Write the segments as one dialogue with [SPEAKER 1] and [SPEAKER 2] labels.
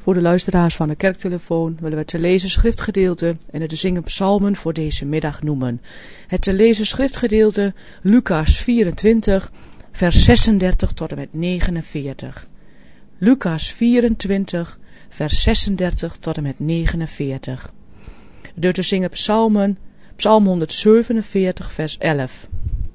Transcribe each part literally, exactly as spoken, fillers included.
[SPEAKER 1] Voor de luisteraars van de kerktelefoon willen we te lezen schriftgedeelte en het te zingen psalmen voor deze middag noemen. Het te lezen schriftgedeelte Lucas vierentwintig, vers zesendertig tot en met negenenveertig. Lucas vierentwintig, vers zesendertig tot en met negenenveertig. De te zingen psalmen, psalm honderdzevenenveertig, vers elf.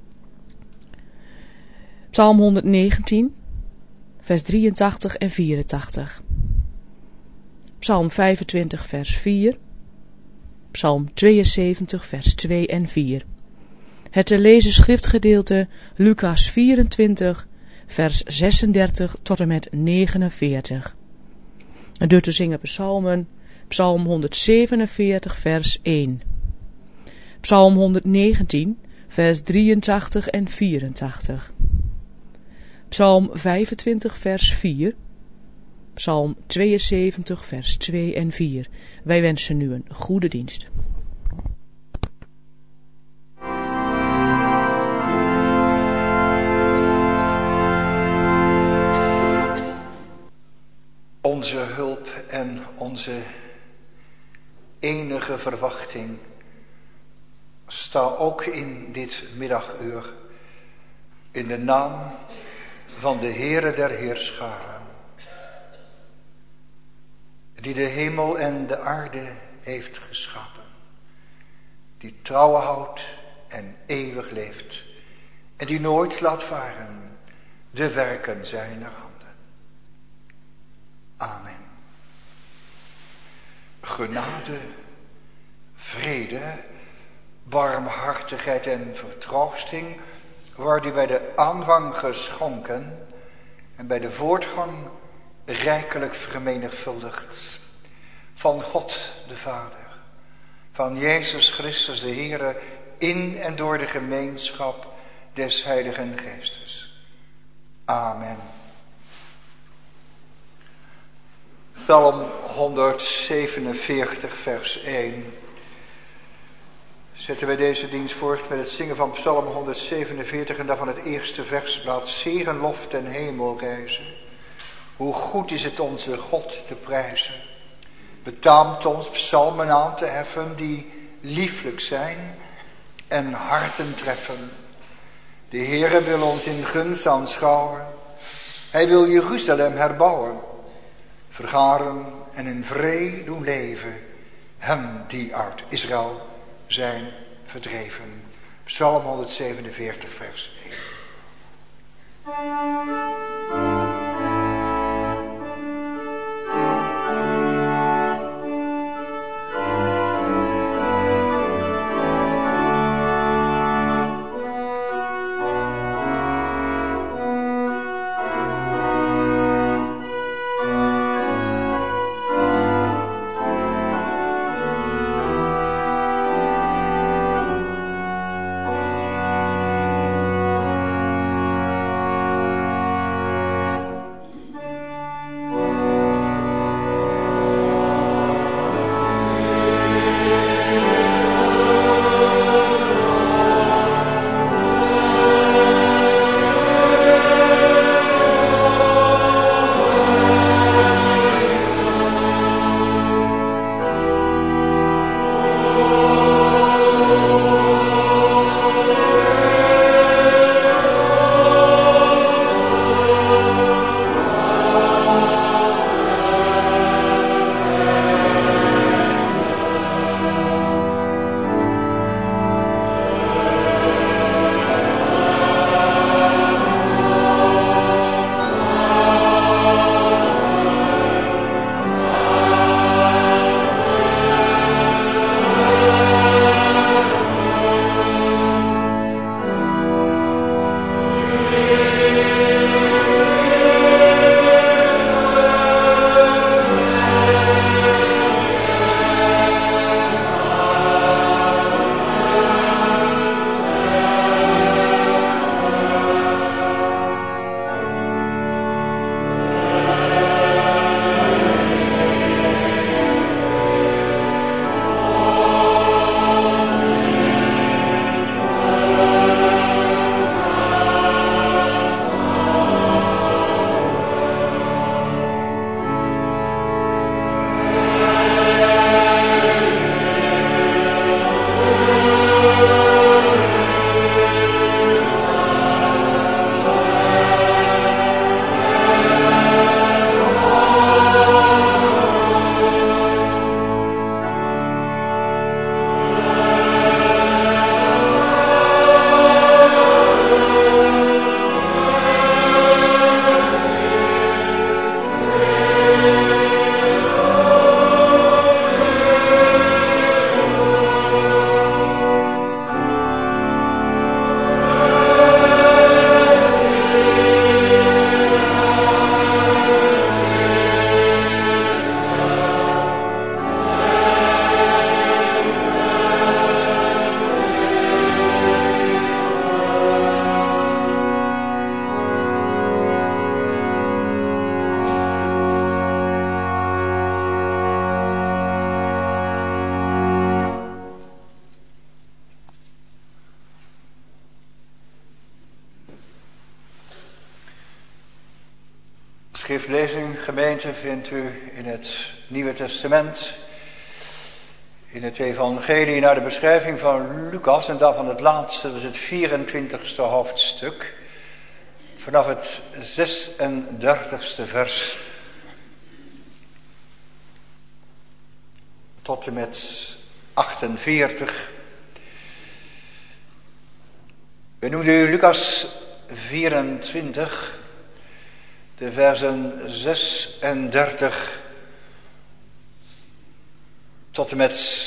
[SPEAKER 1] Psalm honderdnegentien, vers drieëntachtig en vierentachtig. Psalm vijfentwintig, vers vier. Psalm tweeënzeventig, vers twee en vier. Het te lezen schriftgedeelte Lucas vierentwintig, vers zesendertig tot en met negenenveertig. De te zingen psalmen, psalm honderdzevenenveertig, vers één. Psalm honderdnegentien, vers drieëntachtig en vierentachtig. Psalm vijfentwintig, vers vier. Psalm tweeënzeventig, vers twee en vier. Wij wensen nu een goede dienst.
[SPEAKER 2] Onze hulp en onze enige verwachting sta ook in dit middaguur in de naam van de Heere der Heerscharen, die de hemel en de aarde heeft geschapen, die trouw houdt en eeuwig leeft en die nooit laat varen de werken zijner handen. Amen. Genade, vrede, barmhartigheid en vertroosting worden bij de aanvang geschonken en bij de voortgang rijkelijk vermenigvuldigd. Van God de Vader, van Jezus Christus de Heere, in en door de gemeenschap des Heiligen Geestes. Amen. Psalm honderdzevenenveertig, vers één. Zetten wij deze dienst voort met het zingen van Psalm honderdzevenenveertig en daarvan het eerste vers. Laat zeer en lof ten hemel reizen. Hoe goed is het onze God te prijzen. Betaamt ons psalmen aan te heffen die lieflijk zijn en harten treffen. De Heere wil ons in gunst aanschouwen. Hij wil Jeruzalem herbouwen. Vergaren en in vrede doen leven. Hem die uit Israël zijn verdreven. Psalm honderdzevenenveertig, vers één. schriftlezing, gemeente, vindt u in het Nieuwe Testament, in het evangelie naar de beschrijving van Lucas, en daarvan het laatste, dat is het vierentwintigste hoofdstuk, vanaf het zesendertigste vers tot en met achtenveertig. We noemden u Lucas vierentwintig, de versen zesendertig tot en met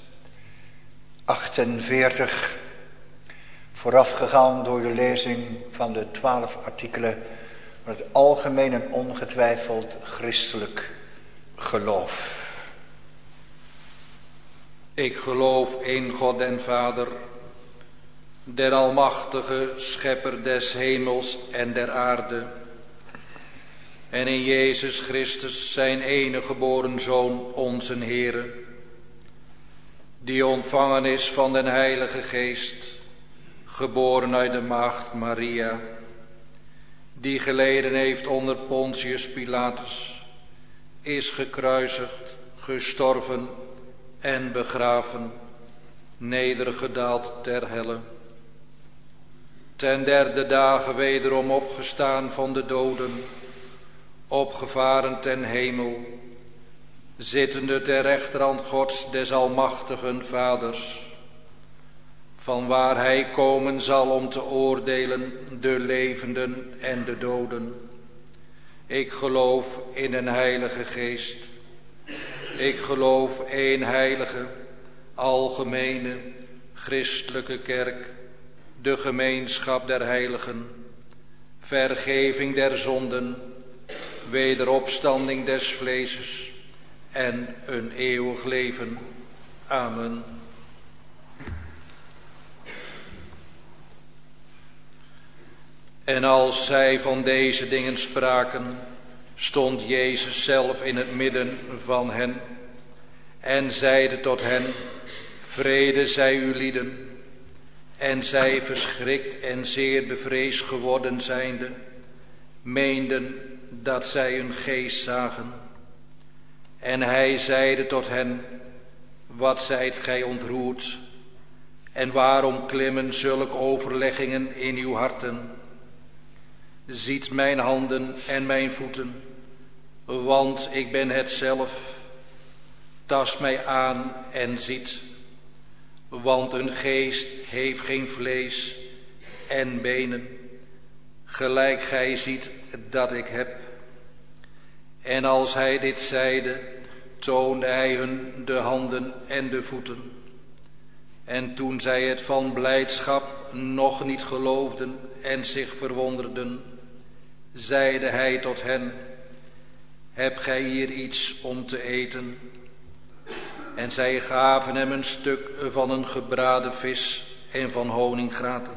[SPEAKER 2] achtenveertig, voorafgegaan door de lezing van de twaalf artikelen van het algemeen en ongetwijfeld christelijk geloof.
[SPEAKER 3] Ik geloof in God den Vader, der almachtige schepper des hemels en der aarde, en in Jezus Christus, zijn enige geboren Zoon, onze Heere, die ontvangen is van den Heilige Geest, geboren uit de maagd Maria, die geleden heeft onder Pontius Pilatus, is gekruisigd, gestorven en begraven, nedergedaald ter helle, ten derde dagen wederom opgestaan van de doden, opgevaren ten hemel, zittende ter rechterhand Gods des almachtigen Vaders, van waar hij komen zal om te oordelen de levenden en de doden. Ik geloof in een heilige geest. Ik geloof één heilige, algemene, christelijke kerk, de gemeenschap der heiligen, vergeving der zonden, wederopstanding des vleeses en een eeuwig leven. Amen. En als zij van deze dingen spraken, stond Jezus zelf in het midden van hen en zeide tot hen: vrede zij u lieden. En zij, verschrikt en zeer bevreesd geworden zijnde, meenden dat zij een geest zagen. En hij zeide tot hen: wat zijt gij ontroerd? En waarom klimmen zulke overleggingen in uw harten? Ziet mijn handen en mijn voeten, want ik ben het zelf. Tast mij aan en ziet, want een geest heeft geen vlees en benen, gelijk gij ziet dat ik heb. En als hij dit zeide, toonde hij hun de handen en de voeten. En toen zij het van blijdschap nog niet geloofden en zich verwonderden, zeide hij tot hen: hebt gij hier iets om te eten? En zij gaven hem een stuk van een gebraden vis en van honingraten.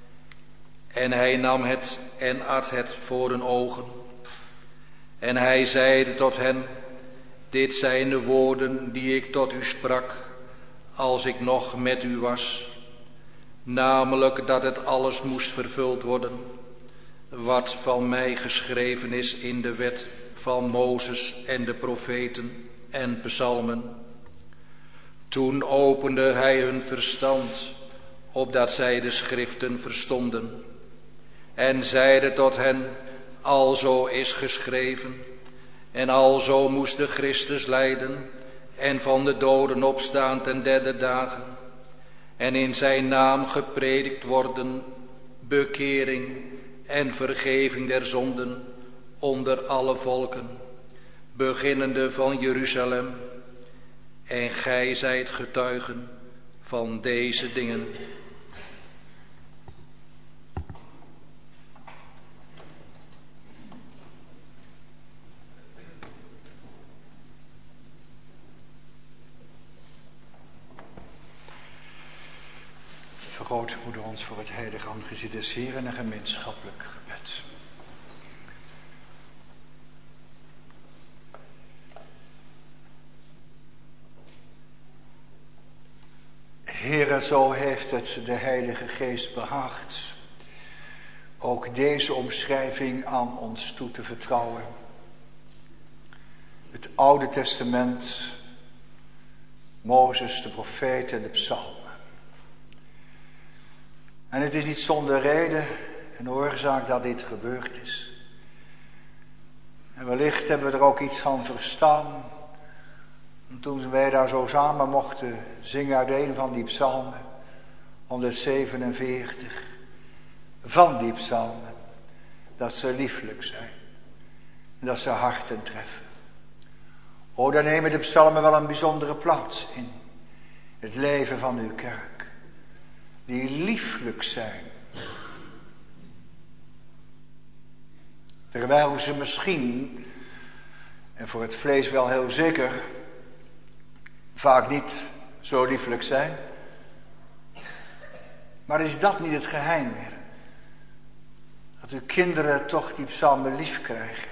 [SPEAKER 3] En hij nam het en at het voor hun ogen. En hij zeide tot hen: dit zijn de woorden die ik tot u sprak, als ik nog met u was. Namelijk dat het alles moest vervuld worden, wat van mij geschreven is in de wet van Mozes en de profeten en psalmen. Toen opende hij hun verstand, opdat zij de schriften verstonden. En zeide tot hen: alzo is geschreven, en alzo moest de Christus lijden en van de doden opstaan ten derde dagen, en in zijn naam gepredikt worden, bekering en vergeving der zonden onder alle volken, beginnende van Jeruzalem. En gij zijt getuigen van deze dingen.
[SPEAKER 2] Vergroot, moeder, ons voor het heilige aangezicht des Heeren een gemeenschappelijk gebed. Heere, zo heeft het de Heilige Geest behaagd ook deze omschrijving aan ons toe te vertrouwen. het Oude Testament, Mozes, de profeten en de psalmen. En het is niet zonder reden en oorzaak dat dit gebeurd is. En wellicht hebben we er ook iets van verstaan. Toen wij daar zo samen mochten zingen uit een van die psalmen, honderdzevenenveertig, van die psalmen, dat ze lieflijk zijn en dat ze harten treffen. O, dan nemen de psalmen wel een bijzondere plaats in het leven van uw kerk, die lieflijk zijn. Terwijl ze misschien, en voor het vlees wel heel zeker, vaak niet zo lieflijk zijn. Maar is dat niet het geheim meer? Dat uw kinderen toch die psalmen lief krijgen.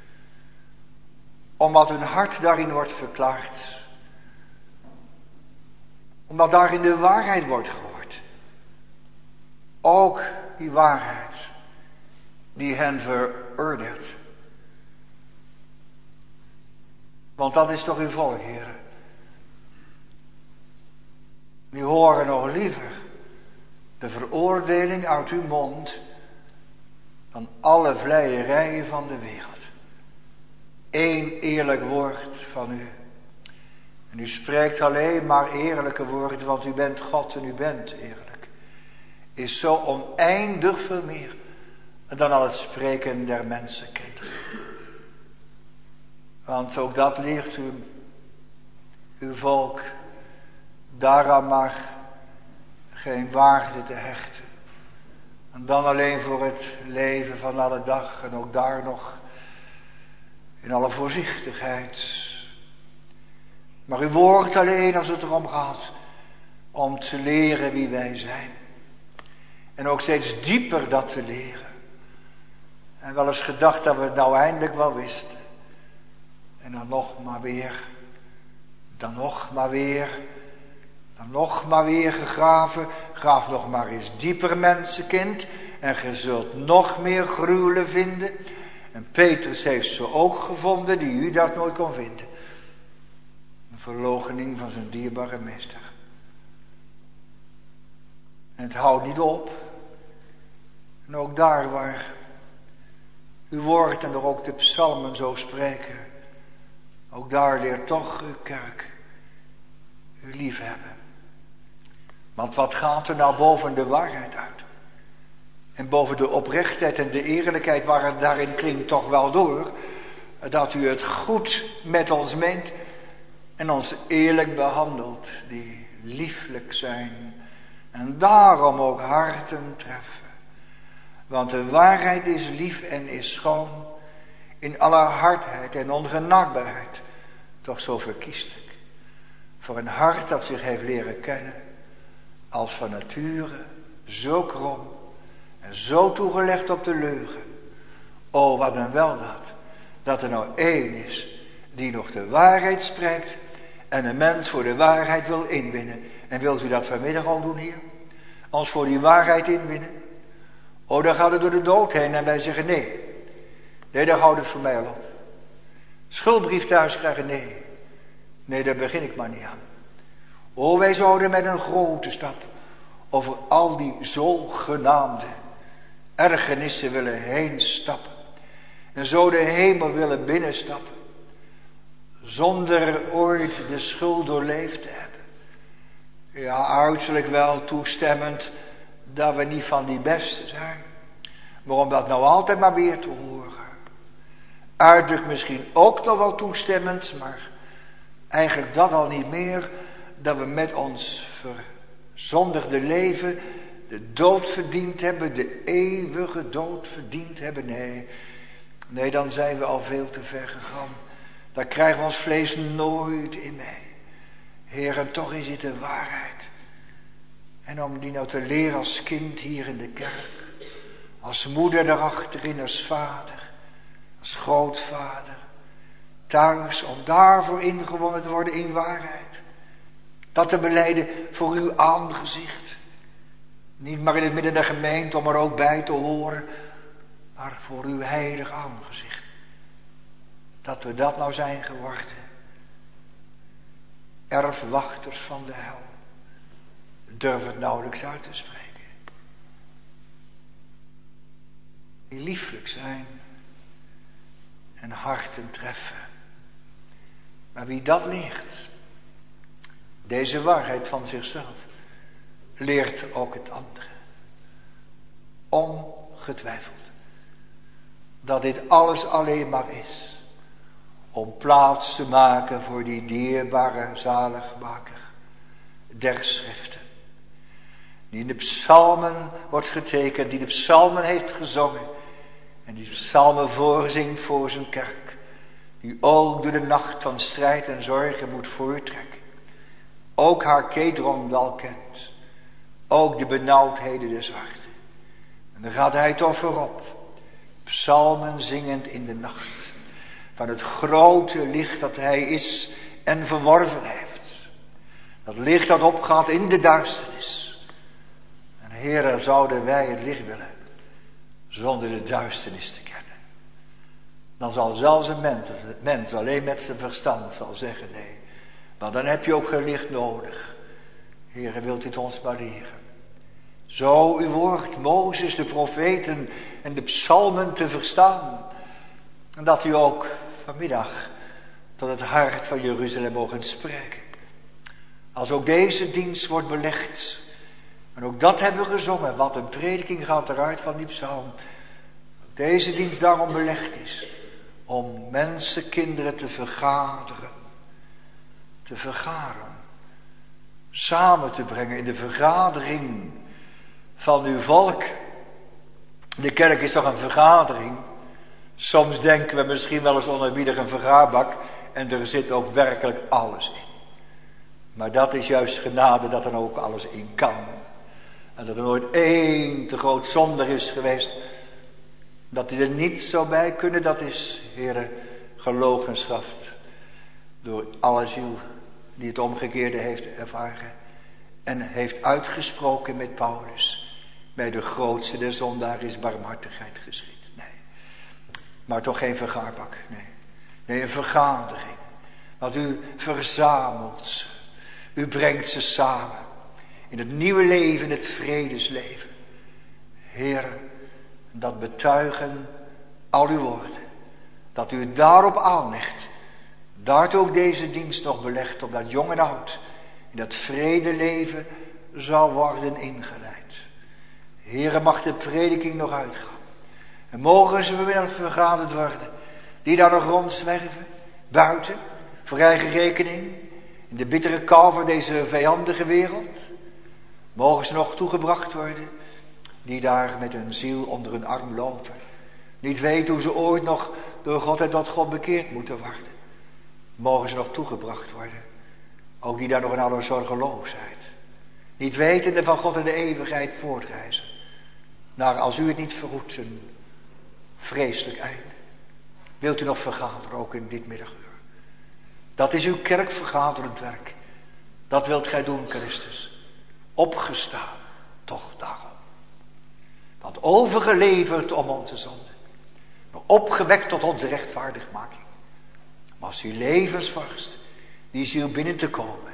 [SPEAKER 2] Omdat hun hart daarin wordt verklaard. Omdat daarin de waarheid wordt gehoord. Ook die waarheid die hen veroordeelt. Want dat is toch uw volk, heren. Die horen nog liever de veroordeling uit uw mond dan alle vleierijen van de wereld. Eén eerlijk woord van u. En u spreekt alleen maar eerlijke woorden, want u bent God en u bent eerlijk. Is zo oneindig veel meer dan al het spreken der mensenkinderen. Want ook dat leert u, uw volk, daaraan maar geen waarde te hechten. En dan alleen voor het leven van alle dag en ook daar nog in alle voorzichtigheid. Maar uw woord alleen als het erom gaat om te leren wie wij zijn. En ook steeds dieper dat te leren. En wel eens gedacht dat we het nou eindelijk wel wisten. En dan nog maar weer. Dan nog maar weer. Dan nog maar weer gegraven. Graaf nog maar eens dieper, mensenkind. En ge zult nog meer gruwelen vinden. En Petrus heeft ze ook gevonden die u dat nooit kon vinden. Een verloochening van zijn dierbare meester. En het houdt niet op. En ook daar waar uw woord en er ook de psalmen zo spreken. Ook daar leert toch uw kerk u liefhebben. Want wat gaat er nou boven de waarheid uit? En boven de oprechtheid en de eerlijkheid waar het daarin klinkt toch wel door. Dat u het goed met ons meent en ons eerlijk behandelt. Die lieflijk zijn en daarom ook harten treffen. Want de waarheid is lief en is schoon. In alle hardheid en ongenaakbaarheid. Toch zo verkieslijk. Voor een hart dat zich heeft leren kennen. Als van nature zo krom. En zo toegelegd op de leugen. O, wat een weldaad. Dat er nou één is die nog de waarheid spreekt. En een mens voor de waarheid wil inwinnen. En wilt u dat vanmiddag al doen hier? Ons voor die waarheid inwinnen? O, dan gaat het door de dood heen en wij zeggen nee. Nee, daar houdt het voor mij al op. Schuldbrief thuis krijgen, nee. Nee, daar begin ik maar niet aan. O, wij zouden met een grote stap over al die zogenaamde ergernissen willen heen stappen. En zo de hemel willen binnenstappen. Zonder ooit de schuld doorleefd te hebben. Ja, uiterlijk wel toestemmend dat we niet van die beste zijn. Maar om dat nou altijd maar weer te horen. Uiterlijk misschien ook nog wel toestemmend, maar eigenlijk dat al niet meer. Dat we met ons verzondigde leven de dood verdiend hebben, de eeuwige dood verdiend hebben. Nee, nee, dan zijn we al veel te ver gegaan. Daar krijgen we ons vlees nooit in mee. Heer, en toch is het de waarheid. En om die nou te leren als kind hier in de kerk. Als moeder erachterin, als vader. Als grootvader. Thuis, om daarvoor ingewonnen te worden in waarheid. Dat te belijden voor uw aangezicht. Niet maar in het midden der gemeente om er ook bij te horen. Maar voor uw heilig aangezicht. dat we dat nou zijn geworden. Erfwachters van de hel. Durf het nauwelijks uit te spreken. Die lieflijk zijn en harten treffen. Maar wie dat leert, deze waarheid van zichzelf, leert ook het andere. Ongetwijfeld. Dat dit alles alleen maar is om plaats te maken voor die dierbare zaligmaker der schriften. Die in de psalmen wordt getekend, die de psalmen heeft gezongen. En die psalmen voorzingt voor zijn kerk. Die ook door de nacht van strijd en zorgen moet voortrekken. Ook haar Kedron wel kent. Ook de benauwdheden des harten. En dan gaat hij toch voorop. Psalmen zingend in de nacht. Van het grote licht dat hij is en verworven heeft. Dat licht dat opgaat in de duisternis. En Heere, zouden wij het licht willen. Zonder de duisternis te kennen. Dan zal zelfs een mens, mens alleen met zijn verstand zal zeggen nee. Maar dan heb je ook geen licht nodig. Heere, wilt u het ons maar leren. Zo uw woord, Mozes, de profeten en de psalmen te verstaan. En dat u ook vanmiddag tot het hart van Jeruzalem mogen spreken. Als ook deze dienst wordt belegd. En ook dat hebben we gezongen. Wat een prediking gaat eruit van die psalm. Deze dienst daarom belegd is. Om mensenkinderen te vergaderen. Te vergaren. Samen te brengen in de vergadering van uw volk. De kerk is toch een vergadering. Soms denken we misschien wel eens onerbiedig een vergaarbak. En er zit ook werkelijk alles in. Maar dat is juist genade dat er ook alles in kan. En dat er nooit één te groot zonde is geweest. Dat die er niet zou bij kunnen, dat is, Heere, geloochenschaft. Door alle ziel die het omgekeerde heeft ervaren. En heeft uitgesproken met Paulus. Bij de grootste der zondaar is barmhartigheid geschied. Nee. Maar toch geen vergaarbak. Nee. Nee, een vergadering. Want u verzamelt ze. U brengt ze samen. In het nieuwe leven, het vredesleven. Heer, dat betuigen al uw woorden. Dat u het daarop aanlegt. Daartoe ook deze dienst nog belegt. Opdat jong en oud in dat vredeleven zal worden ingeleid. Heere, mag de prediking nog uitgaan. En mogen ze vanmiddag vergaderd worden. Die daar nog rondzwerven. Buiten. Voor eigen rekening. In de bittere kou van deze vijandige wereld. Mogen ze nog toegebracht worden. Die daar met hun ziel onder hun arm lopen. Niet weten hoe ze ooit nog door God en tot God bekeerd moeten worden. Mogen ze nog toegebracht worden. Ook die daar nog in alle zorgeloosheid. Niet wetende van God en de eeuwigheid voortreizen. Naar, als u het niet verhoedt, een vreselijk einde. Wilt u nog vergaderen, ook in dit middaguur. Dat is uw kerkvergaderend werk. Dat wilt gij doen, Christus. Opgestaan, toch daarom. Want overgeleverd om onze zonde. Maar opgewekt tot onze rechtvaardigmaking. Maar als uw levensvorst, die ziel binnen te komen.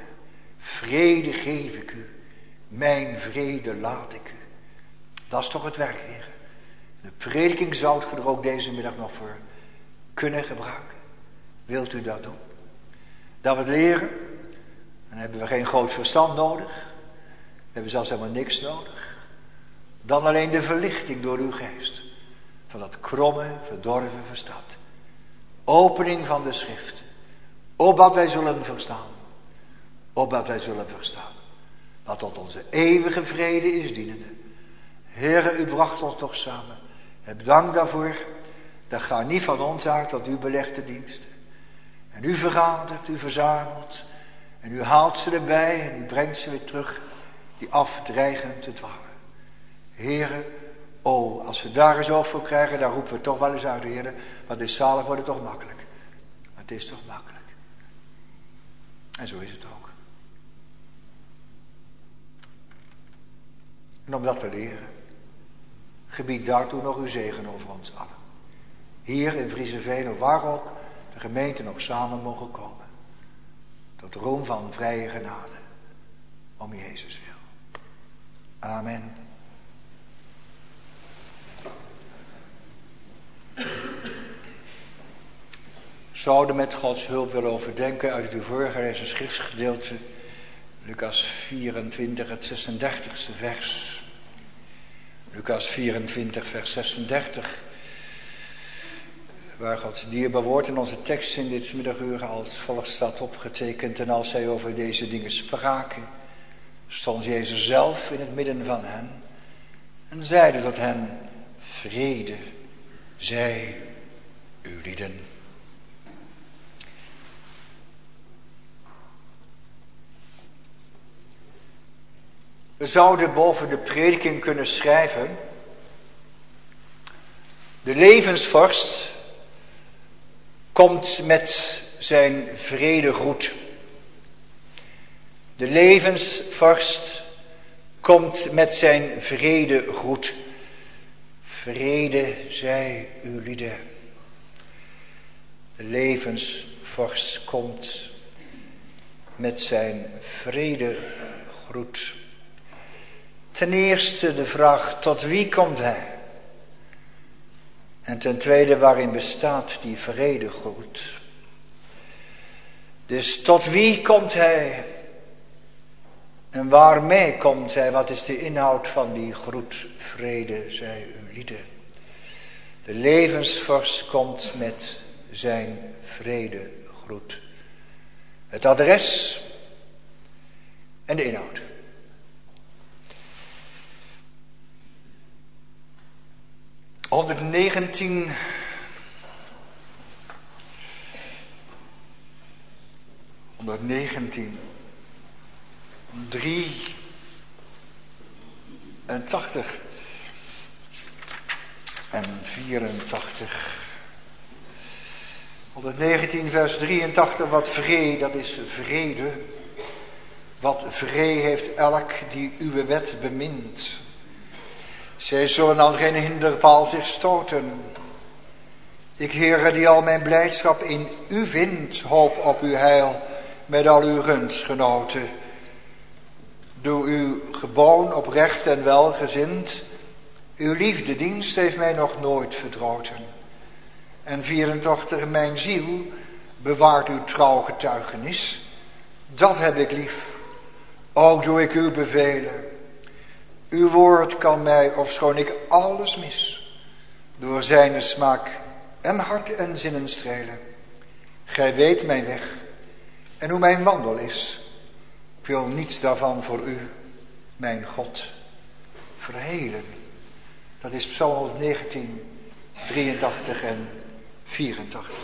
[SPEAKER 2] Vrede geef ik u. Mijn vrede laat ik u. Dat is toch het werk, heren. De prediking zou u er ook deze middag nog voor kunnen gebruiken. Wilt u dat doen? Dat we het leren. Dan hebben we geen groot verstand nodig. We hebben zelfs helemaal niks nodig. Dan alleen de verlichting door uw geest. Van dat kromme, verdorven verstand. Opening van de schriften. Opdat wij zullen verstaan. Opdat wij zullen verstaan. Wat tot onze eeuwige vrede is dienende. Heere, u bracht ons toch samen. Heb dank daarvoor. Dat gaat niet van ons uit, want u belegt de diensten. En u vergadert, u verzamelt. En u haalt ze erbij en u brengt ze weer terug. Die afdreigend te dwalen. Heere, oh, als we daar eens oog voor krijgen, dan roepen we toch wel eens uit, Heere. Want is zalig wordt het toch makkelijk. Maar het is toch makkelijk. En zo is het ook. En om dat te leren, gebied daartoe nog uw zegen over ons allen. Hier in Vriezeveen of waar ook, de gemeente nog samen mogen komen. Tot roem van vrije genade. Om Jezus wil. Amen. Zouden met Gods hulp willen overdenken uit het u voorgelezen schriftsgedeelte. Lucas vierentwintig, het zesendertigste vers. Lucas vierentwintig, vers zesendertig. Waar Gods dierbaar woord in onze tekst in dit middaguur als volgt staat opgetekend. En als zij over deze dingen spraken, stond Jezus zelf in het midden van hen. En zeide tot hen, vrede zij uw lieden. We zouden boven de prediking kunnen schrijven. De levensvorst komt met zijn vredegroet. De levensvorst komt met zijn vredegroet. Vrede zij uw lieden. De levensvorst komt met zijn vredegroet. Ten eerste de vraag, tot wie komt hij? En ten tweede, waarin bestaat die vredegroet? Dus tot wie komt hij? En waarmee komt hij? Wat is de inhoud van die groet? Vrede zij uw lieden. De levensvorst komt met zijn vredegroet. Het adres en de inhoud. honderdnegentien. honderdnegentien. drieëntachtig. En vierentachtig. honderdnegentien vers drieëntachtig. Wat vree, dat is vrede. Wat vree heeft elk die uw wet bemint. Zij zullen aan geen hinderpaal zich stoten. Ik, Heere, die al mijn blijdschap in u vind, hoop op uw heil met al uw gunstgenoten. Doe uw geboon oprecht en welgezind. Uw liefdedienst heeft mij nog nooit verdroten. En vierentachtig, mijn ziel bewaart uw trouw getuigenis. Dat heb ik lief. Ook doe ik uw bevelen. Uw woord kan mij, ofschoon ik alles mis, door zijn smaak en hart en zinnen strelen. Gij weet mijn weg en hoe mijn wandel is. Ik wil niets daarvan voor u, mijn God, verhelen. Dat is Psalm honderdnegentien, drieëntachtig en vierentachtig.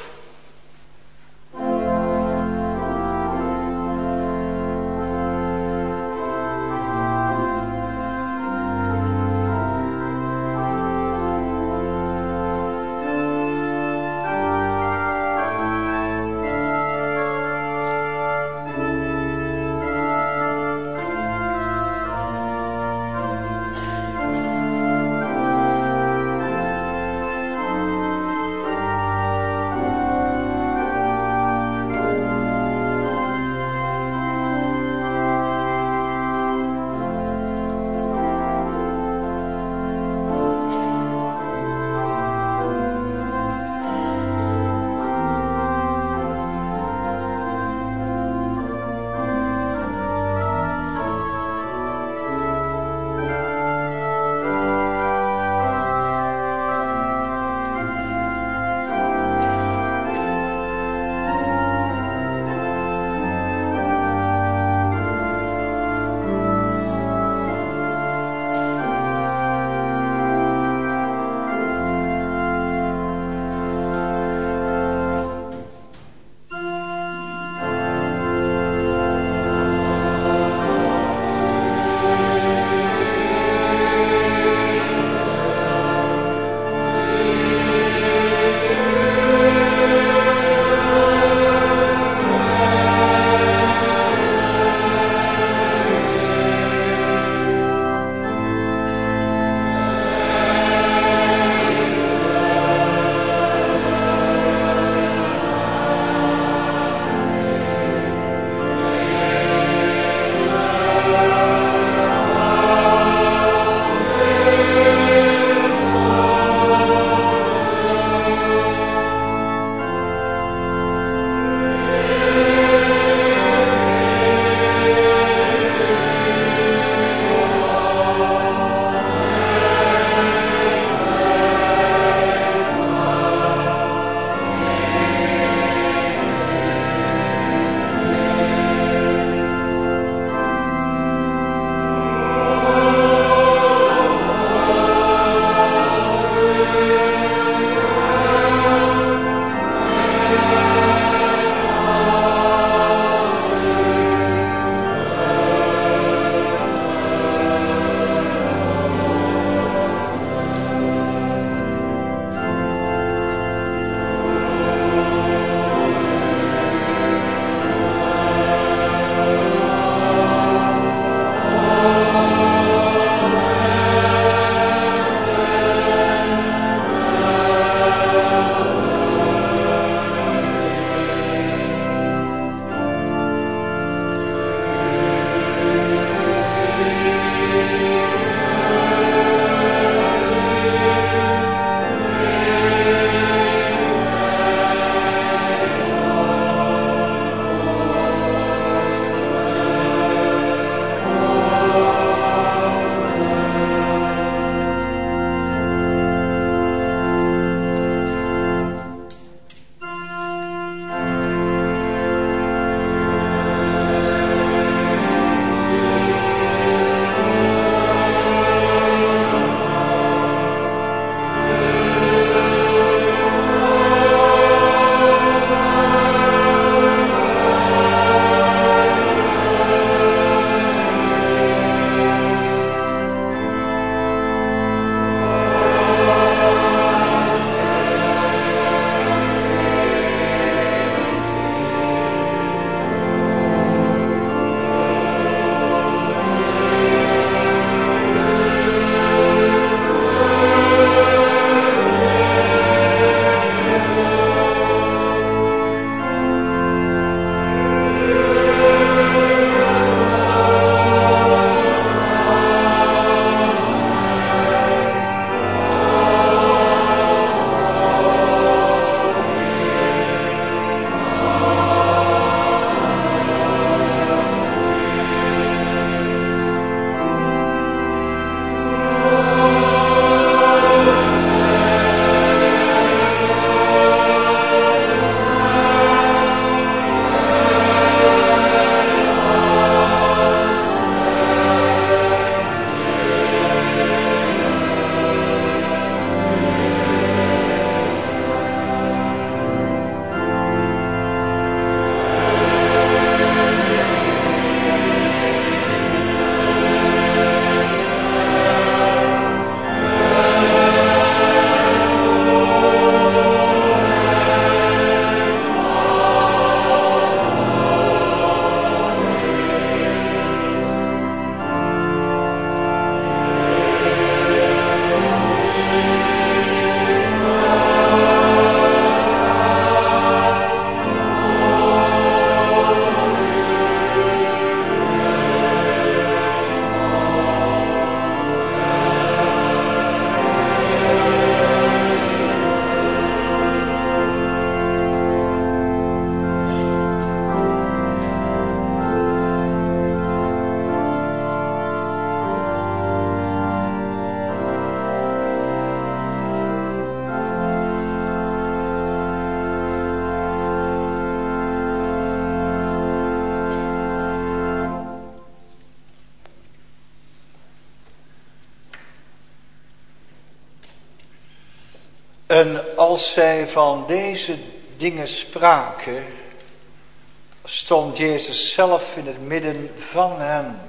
[SPEAKER 2] En als zij van deze dingen spraken, stond Jezus zelf in het midden van hen.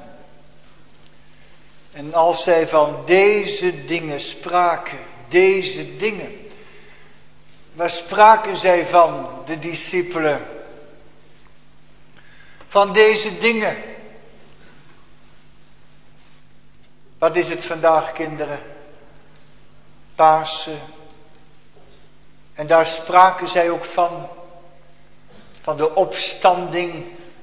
[SPEAKER 2] En als zij van deze dingen spraken, deze dingen, waar spraken zij van, de discipelen? Van deze dingen. Wat is het vandaag, kinderen? Pasen. En daar spraken zij ook van. Van de opstanding.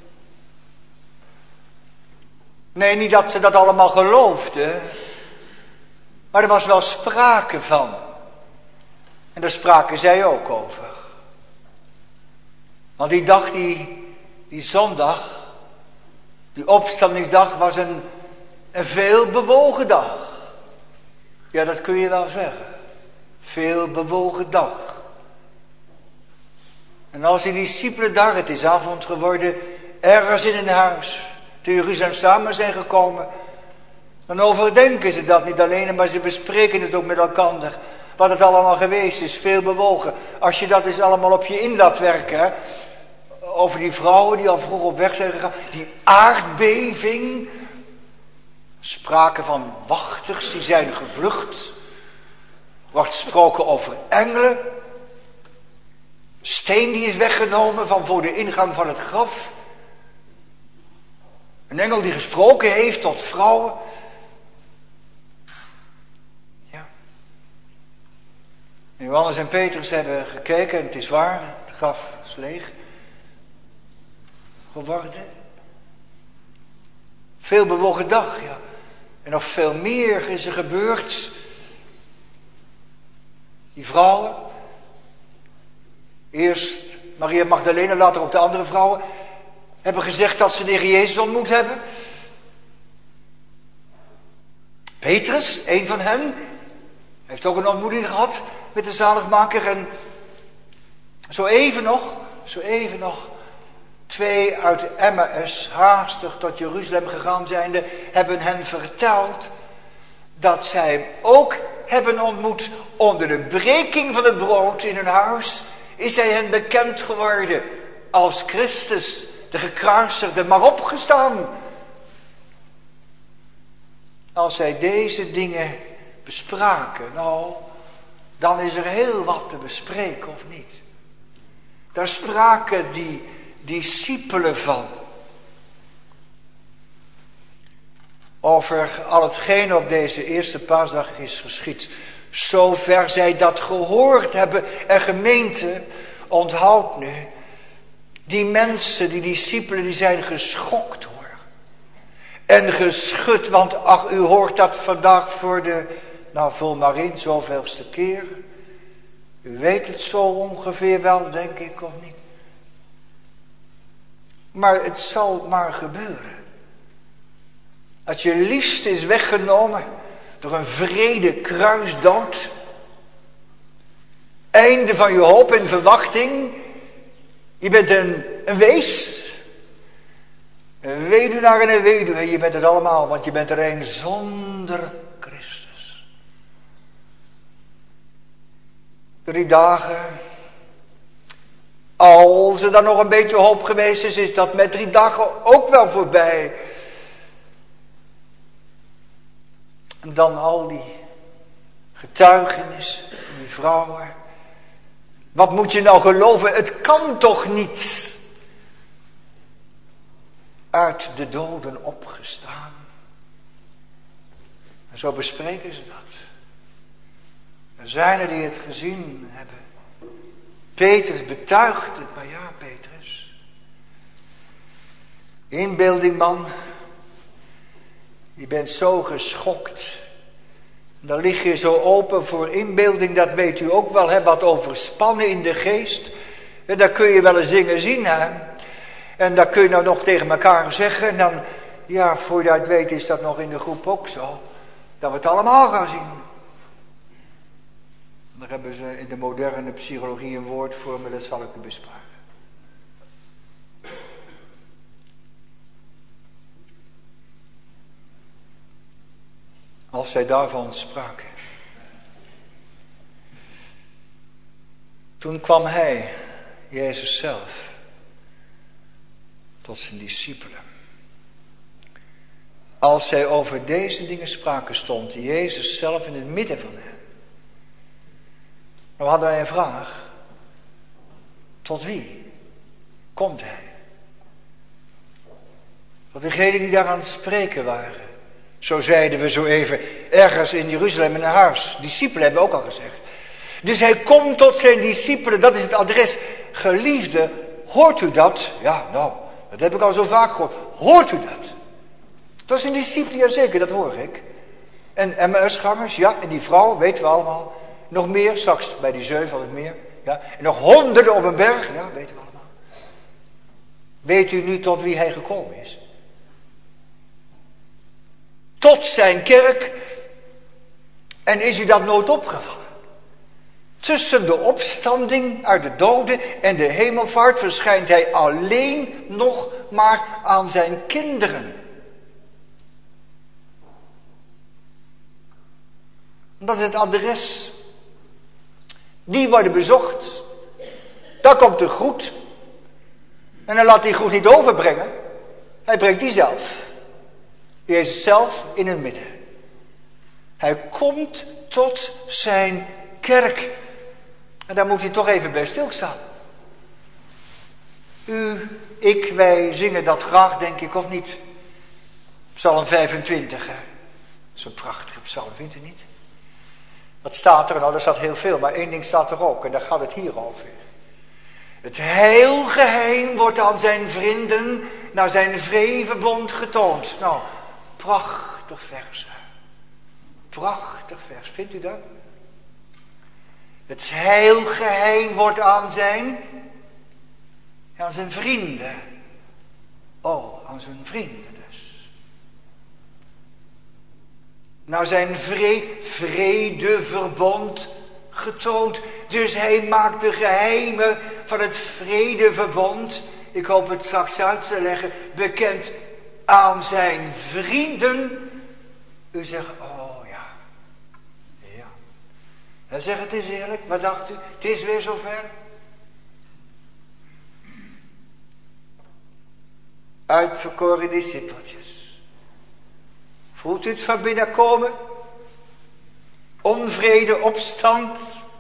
[SPEAKER 2] Nee, niet dat ze dat allemaal geloofden. Maar er was wel sprake van. En daar spraken zij ook over. Want die dag, die, die zondag, die opstandingsdag was een, een veel bewogen dag. Ja, dat kun je wel zeggen. Veel bewogen dag. En als die discipelen daar, het is avond geworden, ergens in een huis te Jeruzalem samen zijn gekomen, dan overdenken ze dat niet alleen, maar ze bespreken het ook met elkaar. Wat het allemaal geweest is, veel bewogen. Als je dat eens allemaal op je in laat werken, hè, over die vrouwen die al vroeg op weg zijn gegaan, die aardbeving, sprake van wachters die zijn gevlucht, wordt gesproken over engelen, steen die is weggenomen van voor de ingang van het graf, een engel die gesproken heeft tot vrouwen. Ja. Johannes en Petrus hebben gekeken en het is waar, het graf is leeg geworden. Veel bewogen dag, ja. En nog veel meer is er gebeurd. Die vrouwen, eerst Maria Magdalena, later ook de andere vrouwen, hebben gezegd dat ze de Heer Jezus ontmoet hebben. Petrus, een van hen, heeft ook een ontmoeting gehad met de zaligmaker. En zo even nog, zo even nog, twee uit Emmaus, haastig tot Jeruzalem gegaan zijnde, hebben hen verteld dat zij hem ook hebben ontmoet onder de breking van het brood in hun huis. Is hij hen bekend geworden als Christus, de gekruisigde, maar opgestaan. Als zij deze dingen bespraken, nou, dan is er heel wat te bespreken, of niet? Daar spraken die discipelen van. Over al hetgeen op deze eerste paasdag is geschied. Zover zij dat gehoord hebben. En gemeente, onthoud nu. Die mensen, die discipelen, die zijn geschokt hoor. En geschud, want ach, u hoort dat vandaag voor de, nou vul maar in, zoveelste keer. U weet het zo ongeveer wel, denk ik, of niet? Maar het zal maar gebeuren. Dat je liefste is weggenomen door een wrede kruisdood. Einde van je hoop en verwachting. Je bent een, een wees. Een weduwnaar en een weduwe. Je bent het allemaal, want je bent er een zonder Christus. Drie dagen. Als er dan nog een beetje hoop geweest is, is dat met drie dagen ook wel voorbij. En dan al die getuigenissen, die vrouwen. Wat moet je nou geloven? Het kan toch niet? Uit de doden opgestaan. En zo bespreken ze dat. Er zijn er die het gezien hebben. Petrus betuigt het, maar ja, Petrus. Inbeelding, man. Je bent zo geschokt. Dan lig je zo open voor inbeelding, dat weet u ook wel, hè, wat overspannen in de geest. En daar kun je wel eens dingen zien, hè. En dat kun je nou nog tegen elkaar zeggen. En dan, ja, voor je het weet is dat nog in de groep ook zo. Dat we het allemaal gaan zien. Daar hebben ze in de moderne psychologie een woord voor, maar dat zal ik u besparen. Als zij daarvan spraken. Toen kwam hij, Jezus zelf, tot zijn discipelen. Als zij over deze dingen spraken, stond Jezus zelf in het midden van hen. Dan hadden wij een vraag. Tot wie komt hij? Tot degenen die daar aan het spreken waren. Zo zeiden we zo even ergens in Jeruzalem in een huis. Discipelen hebben we ook al gezegd. Dus hij komt tot zijn discipelen, dat is het adres. Geliefde, hoort u dat? Ja, nou, dat heb ik al zo vaak gehoord. Hoort u dat? Dat is een discipelen, ja zeker, dat hoor ik. En Emmausgangers, ja, en die vrouw, weten we allemaal. Nog meer, straks bij die zeven van het meer. Ja. En nog honderden op een berg, ja, weten we allemaal. Weet u nu tot wie hij gekomen is? Tot zijn kerk. En is u dat nooit opgevallen? Tussen de opstanding uit de doden en de hemelvaart verschijnt hij alleen nog maar aan zijn kinderen. Dat is het adres. Die worden bezocht. Daar komt de groet. En hij laat die groet niet overbrengen. Hij brengt die zelf. Jezus zelf in het midden. Hij komt tot zijn kerk. En daar moet hij toch even bij stilstaan. U, ik, wij zingen dat graag, denk ik, of niet? Psalm vijfentwintig, hè? Zo'n prachtige psalm, vindt u niet? Wat staat er? Nou, er staat heel veel, maar één ding staat er ook. En daar gaat het hier over. Het heilgeheim wordt aan zijn vrienden naar zijn vredenbond getoond. Nou, prachtig vers. Prachtig vers, vindt u dat? Het heilgeheim wordt aan zijn, aan zijn vrienden. Oh, aan zijn vrienden dus. Naar zijn vre, vredeverbond getoond. Dus hij maakt de geheimen van het vredeverbond, ik hoop het straks uit te leggen, bekend aan zijn vrienden. U zegt, oh ja, ja. Hij zegt, het is eerlijk, wat dacht u? Het is weer zover. Uitverkoren discipeltjes. Voelt u het van binnen komen? Onvrede, opstand.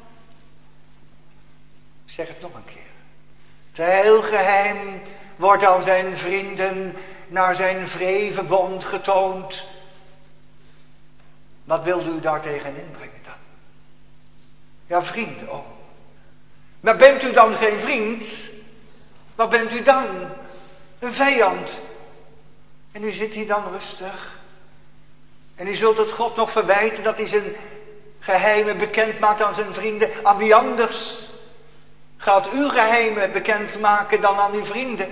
[SPEAKER 2] Ik zeg het nog een keer. Het heilgeheim wordt aan zijn vrienden naar zijn vredeverbond getoond. Wat wilde u daar tegen inbrengen dan? Ja, vrienden, oh. Maar bent u dan geen vriend? Wat bent u dan? Een vijand. En u zit hier dan rustig. En u zult het God nog verwijten dat hij zijn geheimen bekend maakt aan zijn vrienden. Aan wie anders gaat uw geheimen bekend maken dan aan uw vrienden?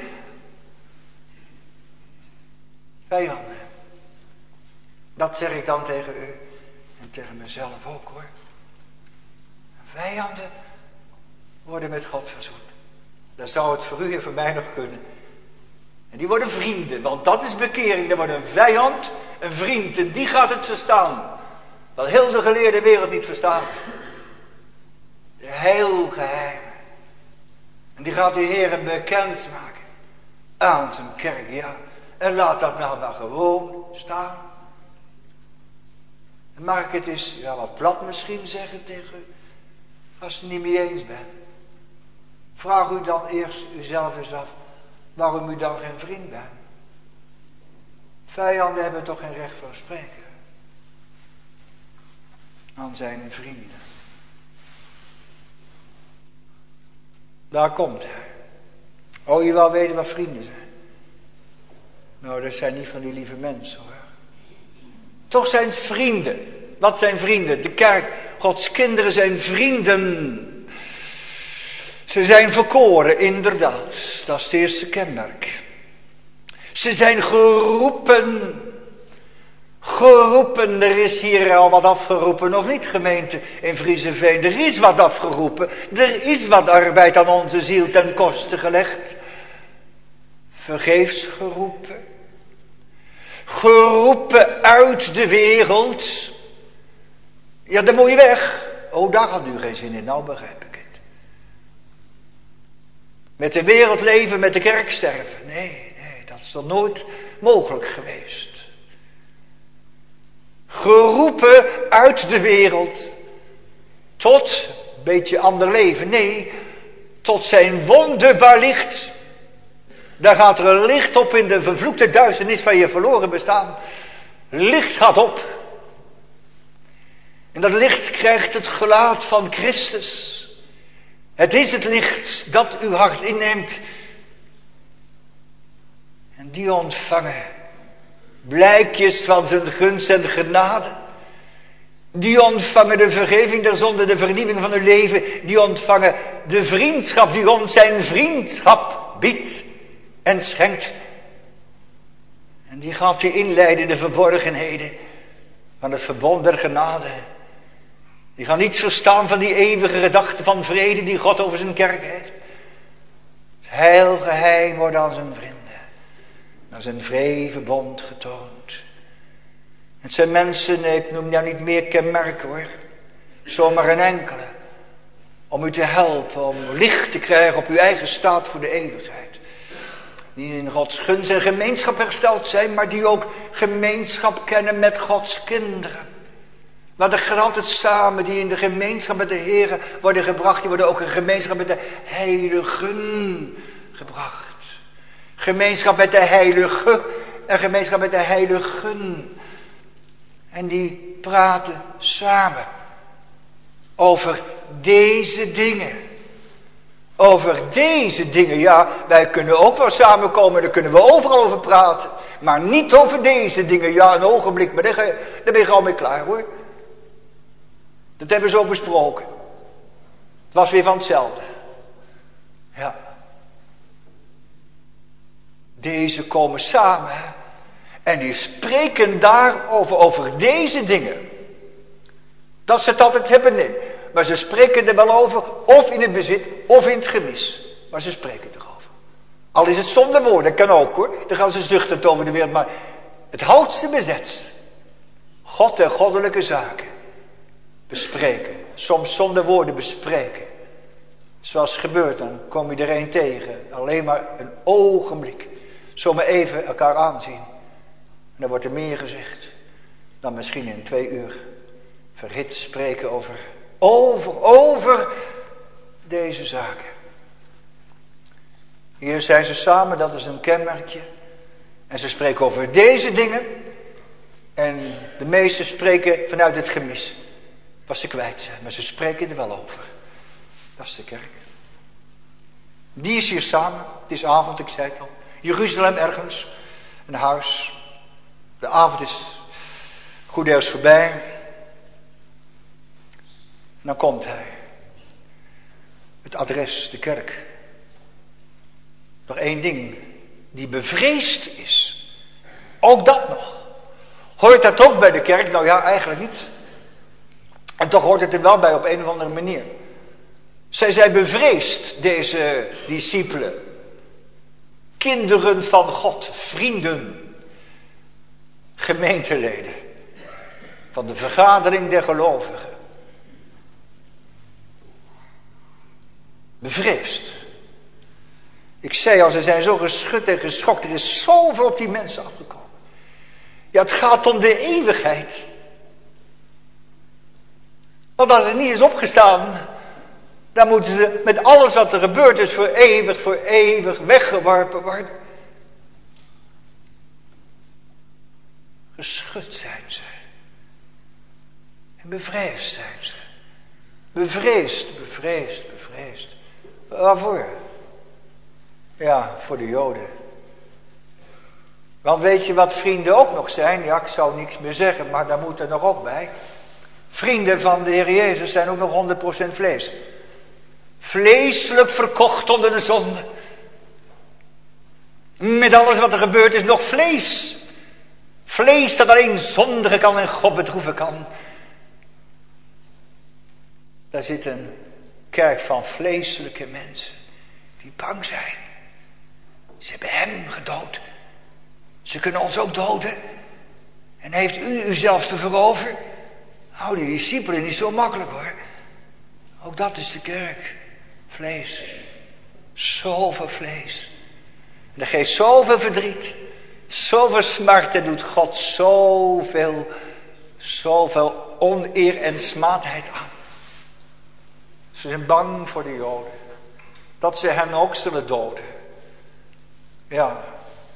[SPEAKER 2] Vijanden. Dat zeg ik dan tegen u. En tegen mezelf ook hoor. Vijanden worden met God verzoend. Dan zou het voor u en voor mij nog kunnen. En die worden vrienden, want dat is bekering. Er wordt een vijand, een vriend, en die gaat het verstaan. Wat heel de geleerde wereld niet verstaat. De heilgeheimen. En die gaat de Heer bekend maken. Aan zijn kerk, ja. En laat dat nou maar gewoon staan. En mag ik het eens, ja wat plat misschien zeggen tegen u. Als u het niet mee eens bent. Vraag u dan eerst uzelf eens af. Waarom u dan geen vriend bent. Vijanden hebben toch geen recht van spreken. Aan zijn vrienden. Daar komt hij. Oh, je wil weten wat vrienden zijn. Nou, dat zijn niet van die lieve mensen hoor. Toch zijn het vrienden. Wat zijn vrienden? De kerk, Gods kinderen zijn vrienden. Ze zijn verkoren, inderdaad. Dat is het eerste kenmerk. Ze zijn geroepen. Geroepen. Er is hier al wat afgeroepen of niet, gemeente in Vriezeveen. Er is wat afgeroepen. Er is wat arbeid aan onze ziel ten koste gelegd. Vergeefs geroepen. Geroepen uit de wereld. Ja, dan moet je weg. Oh, daar had u geen zin in. Nou begrijp ik het. Met de wereld leven, met de kerk sterven. Nee, nee, dat is toch nooit mogelijk geweest. Geroepen uit de wereld tot een beetje ander leven. Nee, tot zijn wonderbaar licht. Daar gaat er een licht op in de vervloekte duisternis van je verloren bestaan. Licht gaat op. En dat licht krijgt het gelaat van Christus. Het is het licht dat uw hart inneemt. En die ontvangen blijkjes van zijn gunst en genade. Die ontvangen de vergeving der zonde, de vernieuwing van hun leven. Die ontvangen de vriendschap die ons zijn vriendschap biedt en schenkt. En die gaat je inleiden in de verborgenheden van het verbond der genade. Die gaan niets verstaan van die eeuwige gedachte van vrede die God over zijn kerk heeft. Het heilgeheim wordt aan zijn vrienden, naar zijn vredeverbond getoond. Het zijn mensen, ik noem jou niet meer kenmerken hoor, zomaar een enkele. Om u te helpen, om licht te krijgen op uw eigen staat voor de eeuwigheid. Die in Gods gunst en gemeenschap hersteld zijn, maar die ook gemeenschap kennen met Gods kinderen. Maar de gaan altijd samen, die in de gemeenschap met de Heer worden gebracht, die worden ook in gemeenschap met de heiligen gebracht. Gemeenschap met de heilige en gemeenschap met de heiligen. En die praten samen over deze dingen. Over deze dingen, ja, wij kunnen ook wel samenkomen, daar kunnen we overal over praten. Maar niet over deze dingen, ja, een ogenblik, maar daar, ga je, daar ben je al mee klaar hoor. Dat hebben we zo besproken. Het was weer van hetzelfde. Ja. Deze komen samen en die spreken daarover, over deze dingen. Dat ze het altijd hebben, nee. Maar ze spreken er wel over, of in het bezit, of in het gemis. Maar ze spreken erover. Al is het zonder woorden, kan ook hoor. Dan gaan ze zuchtend over de wereld, maar het houdt ze bezet. God en goddelijke zaken bespreken. Soms zonder woorden bespreken. Zoals gebeurt, dan kom je er een tegen. Alleen maar een ogenblik. Zomaar even elkaar aanzien. En dan wordt er meer gezegd dan misschien in twee uur verhit spreken over, over, over deze zaken. Hier zijn ze samen, dat is een kenmerkje. En ze spreken over deze dingen. En de meesten spreken vanuit het gemis. Wat ze kwijt zijn, maar ze spreken er wel over. Dat is de kerk. Die is hier samen. Het is avond, ik zei het al. Jeruzalem ergens. Een huis. De avond is goed deels voorbij. En dan komt hij. Het adres, de kerk. Nog één ding. Die bevreesd is. Ook dat nog. Hoort dat ook bij de kerk? Nou ja, eigenlijk niet. En toch hoort het er wel bij op een of andere manier. Zij zijn bevreesd, deze discipelen. Kinderen van God, vrienden. Gemeenteleden. Van de vergadering der gelovigen. Bevreesd. Ik zei al, ze zijn zo geschud en geschokt. Er is zoveel op die mensen afgekomen. Ja, het gaat om de eeuwigheid. Want als het niet is opgestaan, dan moeten ze met alles wat er gebeurd is voor eeuwig, voor eeuwig weggeworpen worden. Geschud zijn ze. En bevreesd zijn ze. Bevreesd, bevreesd, bevreesd. Waarvoor? Ja, voor de Joden. Want weet je wat vrienden ook nog zijn? Ja, ik zou niks meer zeggen, maar daar moet er nog ook bij. Vrienden van de Heer Jezus zijn ook nog honderd procent vlees. Vleeselijk verkocht onder de zonde. Met alles wat er gebeurd is, nog vlees. Vlees dat alleen zondigen kan en God bedroeven kan. Daar zit een kerk van vleeselijke mensen die bang zijn. Ze hebben hem gedood. Ze kunnen ons ook doden. En heeft u uzelf te veroveren? Nou, die discipelen niet zo makkelijk hoor. Ook dat is de kerk. Vlees. Zoveel vlees. En dat geeft zoveel verdriet. Zoveel smart en doet God zoveel, zoveel oneer en smaadheid aan. Ze zijn bang voor de Joden. Dat ze hen ook zullen doden. Ja.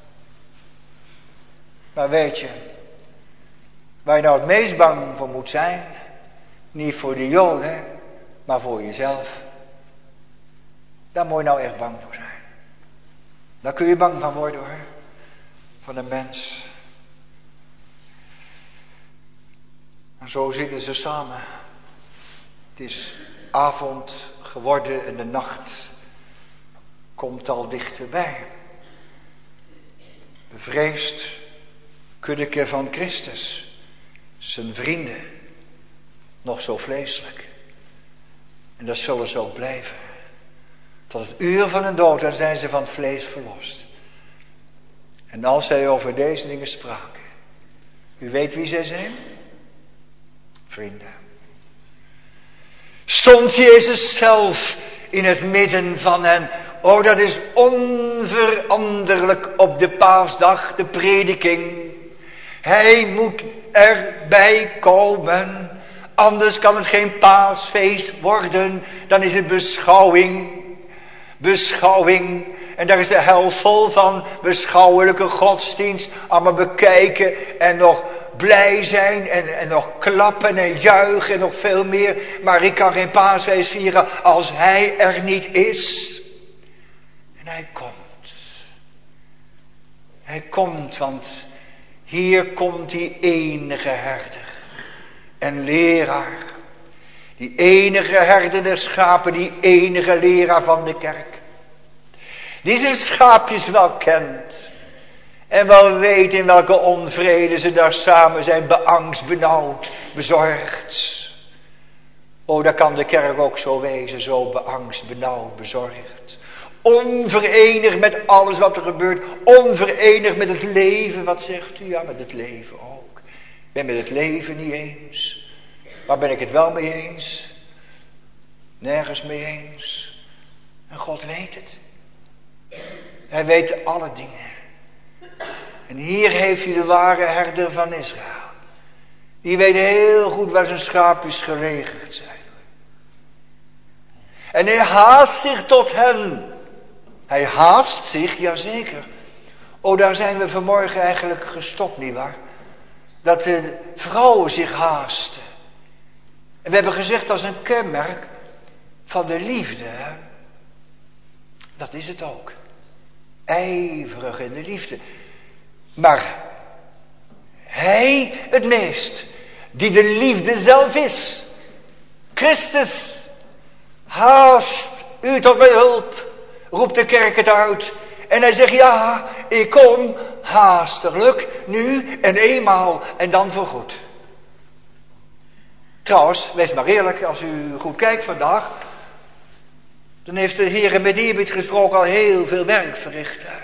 [SPEAKER 2] Maar weet je, waar je nou het meest bang voor moet zijn, niet voor de Joden, maar voor jezelf. Daar moet je nou echt bang voor zijn. Daar kun je bang van worden hoor. Van een mens. En zo zitten ze samen. Het is avond geworden en de nacht komt al dichterbij. Bevreesd kuddeke van Christus. Zijn vrienden. Nog zo vleeselijk. En dat zullen ze ook blijven. Tot het uur van hun dood, dan zijn ze van het vlees verlost. En als zij over deze dingen spraken. U weet wie zij zijn? Vrienden. Stond Jezus zelf in het midden van hen. Oh, dat is onveranderlijk op de paasdag, de prediking. Hij moet erbij komen. Anders kan het geen paasfeest worden. Dan is het beschouwing. Beschouwing. En daar is de hel vol van. Beschouwelijke godsdienst. Allemaal bekijken en nog blij zijn. En, en nog klappen en juichen en nog veel meer. Maar ik kan geen paasfeest vieren als hij er niet is. En hij komt. Hij komt, want hier komt die enige herder. En leraar. Die enige herder der schapen, die enige leraar van de kerk. Die zijn schaapjes wel kent. En wel weet in welke onvrede ze daar samen zijn, beangst, benauwd, bezorgd. Oh, daar kan de kerk ook zo wezen, zo beangst, benauwd, bezorgd. Onverenigd met alles wat er gebeurt. Onverenigd met het leven. Wat zegt u? Ja, met het leven ook. Ik ben met het leven niet eens. Waar ben ik het wel mee eens? Nergens mee eens. En God weet het. Hij weet alle dingen. En hier heeft hij de ware herder van Israël. Die weet heel goed waar zijn schaapjes gelegerd zijn. En hij haast zich tot hen. Hij haast zich, jazeker. Oh, daar zijn we vanmorgen eigenlijk gestopt, nietwaar? Dat de vrouwen zich haasten. En we hebben gezegd als een kenmerk van de liefde. Hè? Dat is het ook. Ijverig in de liefde. Maar hij het meest, die de liefde zelf is. Christus, haast u tot mijn hulp, roept de kerk het uit. En hij zegt, ja, ik kom haastiglijk, nu en eenmaal en dan voorgoed. Trouwens, wees maar eerlijk, als u goed kijkt vandaag, dan heeft de Heer met eerbied gesproken al heel veel werk verricht. Uh,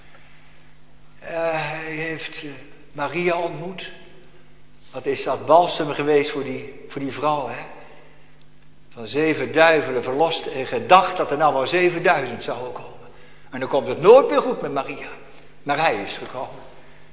[SPEAKER 2] hij heeft uh, Maria ontmoet. Wat is dat balsem geweest voor die, voor die vrouw, hè? Van zeven duivelen verlost en gedacht dat er nou wel zevenduizend zouden komen. En dan komt het nooit meer goed met Maria. Maar hij is gekomen.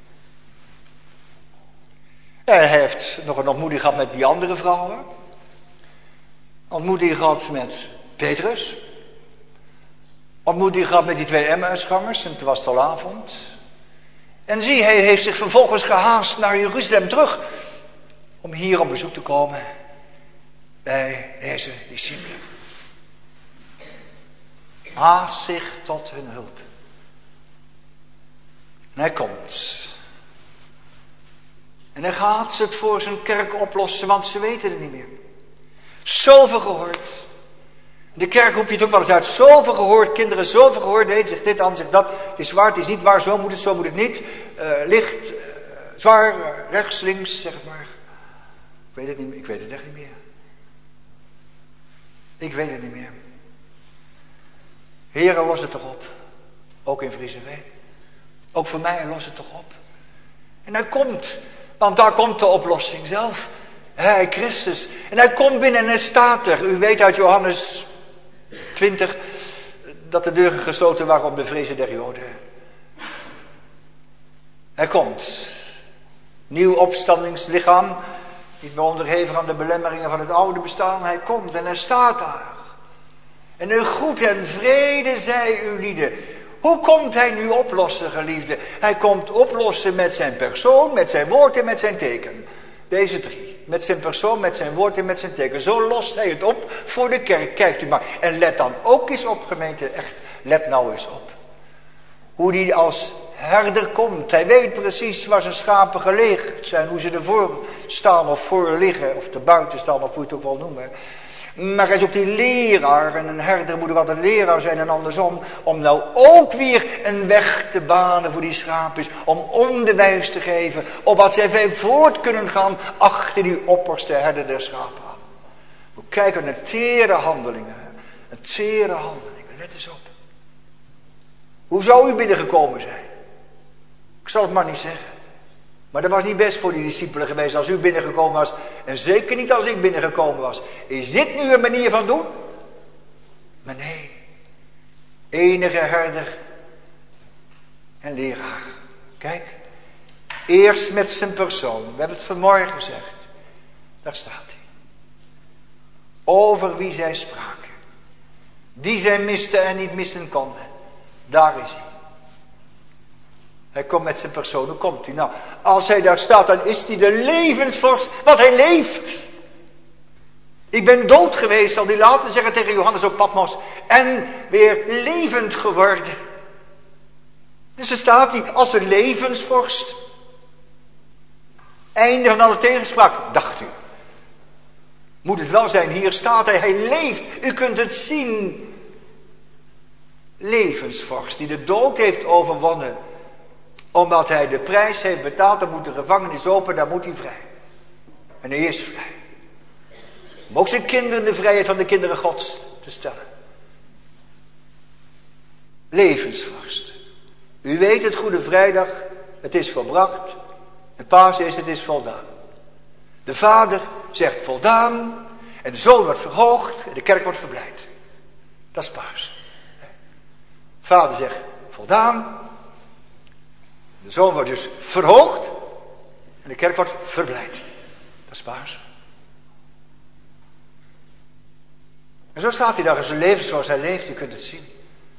[SPEAKER 2] En hij heeft nog een ontmoeting gehad met die andere vrouwen. Ontmoeting gehad met Petrus. Ontmoeting gehad met die twee Emmausgangers. En toen was het al avond. En zie, hij heeft zich vervolgens gehaast naar Jeruzalem terug. Om hier op bezoek te komen. Bij deze discipelen. Haast zich tot hun hulp. En hij komt. En hij gaat het voor zijn kerk oplossen, want ze weten het niet meer. Zoveel gehoord. De kerk roept je het ook wel eens uit. Zoveel gehoord, kinderen, zoveel gehoord. Nee, zegt dit, dan zegt dat. Het is waar, het is niet waar, zo moet het, zo moet het niet. Uh, licht, uh, zwaar, uh, rechts, links, zeg maar. Ik weet het niet meer, ik weet het echt niet meer. Ik weet het niet meer. Heere, los het toch op. Ook in Vriezenveen. Ook voor mij, los het toch op. En hij komt, want daar komt de oplossing zelf. Hij, Christus. En hij komt binnen en hij staat er. U weet uit Johannes twintig dat de deuren gesloten waren om de vrezen der Joden. Hij komt. Nieuw opstandingslichaam. Niet meer onderhevig aan de belemmeringen van het oude bestaan. Hij komt en hij staat daar. En een goed en vrede zij uw lieden. Hoe komt hij nu oplossen, geliefde? Hij komt oplossen met zijn persoon, met zijn woord en met zijn teken. Deze drie. Met zijn persoon, met zijn woord en met zijn teken. Zo lost hij het op voor de kerk. Kijkt u maar. En let dan ook eens op, gemeente. Echt, let nou eens op. Hoe die als herder komt. Hij weet precies waar zijn schapen gelegen zijn. Hoe ze ervoor staan of voor liggen. Of te buiten staan of hoe je het ook wil noemen. Maar hij is ook die leraar. En een herder moet ook altijd leraar zijn en andersom. Om nou ook weer een weg te banen voor die schaapjes. Om onderwijs te geven. Opdat zij voort kunnen gaan achter die opperste herder der schapen aan. We kijken naar tere handelingen. Een tere handelingen. Let eens op. Hoe zou u binnengekomen zijn? Ik zal het maar niet zeggen. Maar dat was niet best voor die discipelen geweest als u binnengekomen was. En zeker niet als ik binnengekomen was. Is dit nu een manier van doen? Maar nee. Enige herder en leraar. Kijk. Eerst met zijn persoon. We hebben het vanmorgen gezegd. Daar staat hij. Over wie zij spraken. Die zij misten en niet missen konden. Daar is hij. Hij komt met zijn persoon. Hoe komt hij? Nou, als hij daar staat, dan is hij de levensvorst. Want hij leeft. Ik ben dood geweest, zal hij later zeggen tegen Johannes op Patmos. En weer levend geworden. Dus er staat hij als een levensvorst. Einde van alle tegenspraak, dacht u. Moet het wel zijn, hier staat hij, hij leeft. U kunt het zien. Levensvorst, die de dood heeft overwonnen. Omdat hij de prijs heeft betaald, dan moet de gevangenis open, dan moet hij vrij. En hij is vrij. Om ook zijn kinderen de vrijheid van de kinderen Gods te stellen. Levensvorst. U weet het, Goede Vrijdag, het is volbracht. En Pasen is, het is voldaan. De Vader zegt voldaan. En de Zoon wordt verhoogd en de kerk wordt verblijd. Dat is Pasen. Vader zegt voldaan. De Zoon wordt dus verhoogd. En de kerk wordt verblijd. Dat is Pasen. En zo staat hij daar in zijn leven zoals hij leeft. U kunt het zien.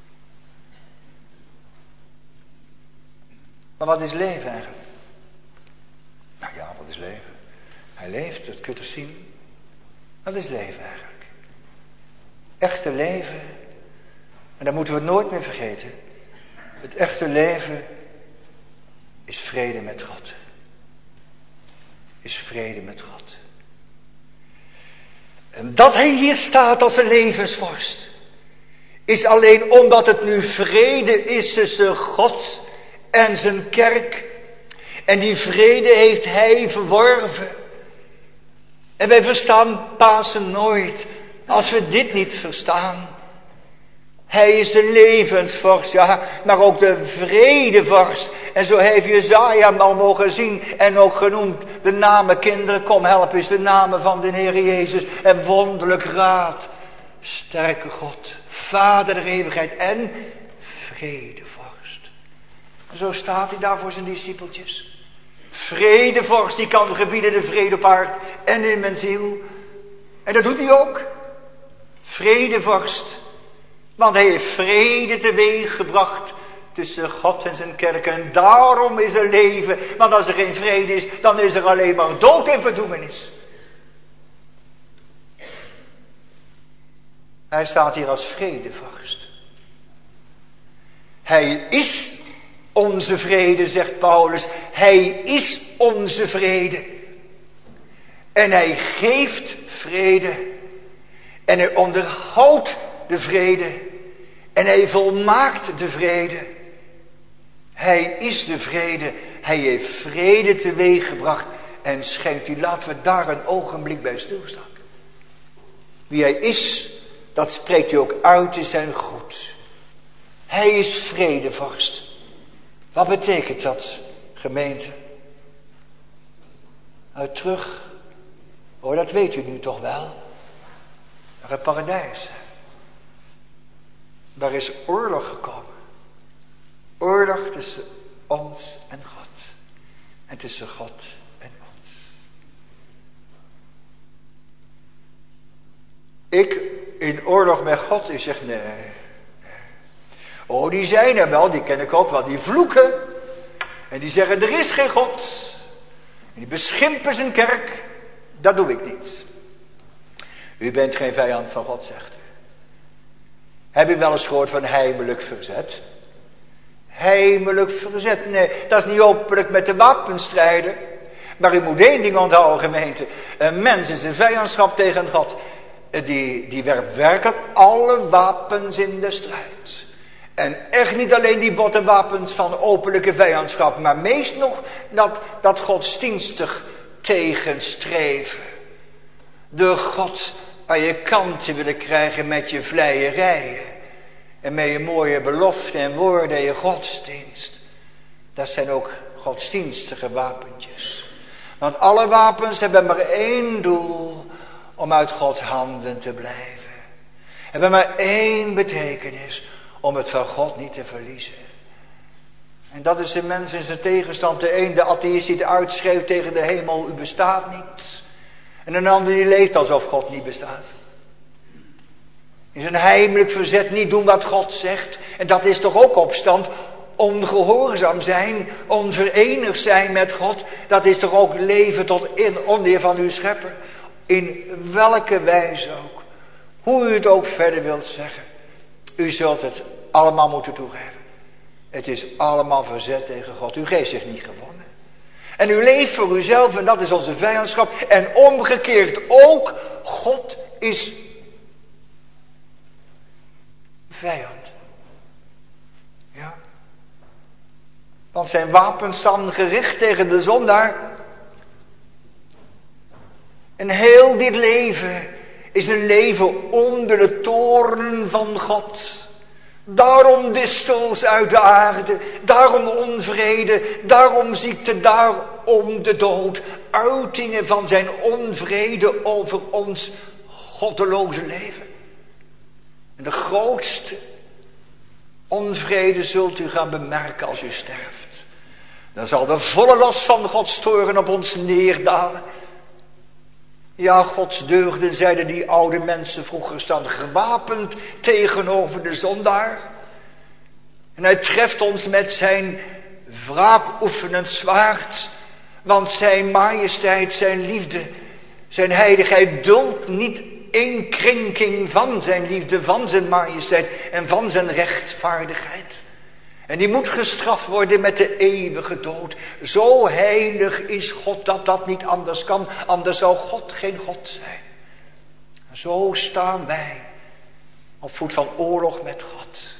[SPEAKER 2] Maar wat is leven eigenlijk? Nou ja, wat is leven? Hij leeft, dat kunt u zien. Wat is leven eigenlijk? Echte leven. En dat moeten we nooit meer vergeten. Het echte leven is vrede met God. Is vrede met God. En dat hij hier staat als een levensvorst, is alleen omdat het nu vrede is tussen God en zijn kerk. En die vrede heeft hij verworven. En wij verstaan Pasen nooit als we dit niet verstaan. Hij is de levensvorst, ja, maar ook de vredevorst. En zo heeft Jesaja hem al mogen zien en ook genoemd. De namen, kinderen, kom help eens, de namen van de Heer Jezus. En wonderlijk raad, sterke God, Vader der eeuwigheid en vredevorst. En zo staat hij daar voor zijn discipeltjes. Vredevorst, die kan gebieden de vrede op aard en in mijn ziel. En dat doet hij ook. Vredevorst. Want hij heeft vrede teweeg gebracht tussen God en zijn kerk. En daarom is er leven. Want als er geen vrede is, dan is er alleen maar dood en verdoemenis. Hij staat hier als vredevorst. Hij is onze vrede, zegt Paulus. Hij is onze vrede. En hij geeft vrede. En hij onderhoudt de vrede. En hij volmaakt de vrede. Hij is de vrede. Hij heeft vrede teweeg gebracht. En schenkt u, laten we daar een ogenblik bij stilstaan. Wie hij is, dat spreekt hij ook uit in zijn goed. Hij is vredevorst. Wat betekent dat, gemeente? Nou, terug. Oh, dat weet u nu toch wel. Naar het paradijs. daar is oorlog gekomen. Oorlog tussen ons en God. En tussen God en ons. Ik in oorlog met God, u zegt nee. nee. Oh, die zijn er wel, die ken ik ook wel. Die vloeken. En die zeggen er is geen God. En die beschimpen zijn kerk. Dat doe ik niet. U bent geen vijand van God, zegt u. Heb u wel eens gehoord van heimelijk verzet? Heimelijk verzet? Nee, dat is niet openlijk met de wapens strijden. Maar u moet één ding onthouden, gemeente. Een mens is een vijandschap tegen God. Die, die werpt werkelijk alle wapens in de strijd. En echt niet alleen die botte wapens van openlijke vijandschap. Maar meest nog dat, dat godsdienstig tegenstreven. De God aan je kant te willen krijgen met je vleierijen. En met je mooie beloften en woorden en je godsdienst. Dat zijn ook godsdienstige wapentjes. Want alle wapens hebben maar één doel. Om uit Gods handen te blijven. Hebben maar één betekenis. Om het van God niet te verliezen. En dat is de mens in zijn tegenstand. De een, de atheïst die het uitschreeuwt tegen de hemel. U bestaat niet. En een ander die leeft alsof God niet bestaat. In zijn heimelijk verzet niet doen wat God zegt. En dat is toch ook opstand. Ongehoorzaam zijn. Onverenigd zijn met God. Dat is toch ook leven tot in oneer van uw schepper. In welke wijze ook. Hoe u het ook verder wilt zeggen. U zult het allemaal moeten toegeven. Het is allemaal verzet tegen God. U geeft zich niet gewonnen. En u leeft voor uzelf en dat is onze vijandschap. En omgekeerd ook. God is vijand. Ja. Want zijn wapens staan gericht tegen de zondaar. En heel dit leven is een leven onder de toorn van God. Daarom distels uit de aarde, daarom onvrede, daarom ziekte, daarom de dood. Uitingen van zijn onvrede over ons goddeloze leven. En de grootste onvrede zult u gaan bemerken als u sterft. Dan zal de volle last van Gods toorn op ons neerdalen. Ja, Gods deugden, zeiden die oude mensen vroeger, staan gewapend tegenover de zondaar. En hij treft ons met zijn wraakoefenend zwaard. Want zijn majesteit, zijn liefde, zijn heiligheid duldt niet één krenking van zijn liefde, van zijn majesteit en van zijn rechtvaardigheid. En die moet gestraft worden met de eeuwige dood. Zo heilig is God dat dat niet anders kan. Anders zou God geen God zijn. Zo staan wij op voet van oorlog met God.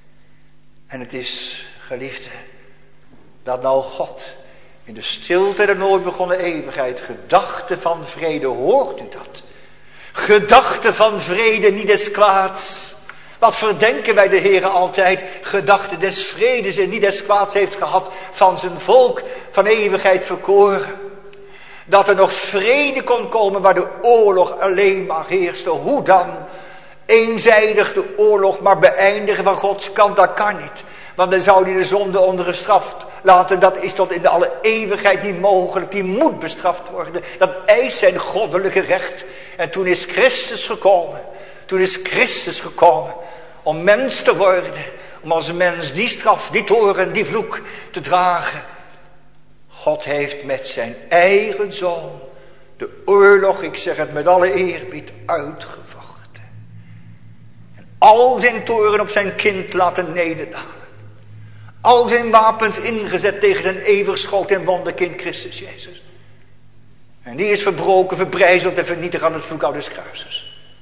[SPEAKER 2] En het is, geliefde, dat nou God in de stilte der nooit begonnen eeuwigheid gedachten van vrede, hoort u dat? Gedachten van vrede, niet des kwaads. Wat verdenken wij de Heere altijd? Gedachten des vredes en niet des kwaads heeft gehad van zijn volk van eeuwigheid verkoren. Dat er nog vrede kon komen waar de oorlog alleen maar heerste. Hoe dan? Eenzijdig de oorlog maar beëindigen van Gods kant, dat kan niet. Want dan zou hij de zonde ondergestraft laten. Dat is tot in de alle eeuwigheid niet mogelijk. Die moet bestraft worden. Dat eist zijn goddelijke recht. En toen is Christus gekomen. Toen is Christus gekomen om mens te worden. Om als mens die straf, die toorn, die vloek te dragen. God heeft met zijn eigen zoon de oorlog, ik zeg het met alle eerbied, uitgevochten. En al zijn toorn op zijn kind laten nederdalen. Al zijn wapens ingezet tegen zijn eeuwig schoot en wonderkind Christus Jezus. En die is verbroken, verbrijzeld en vernietigd aan het vloekhout des kruises.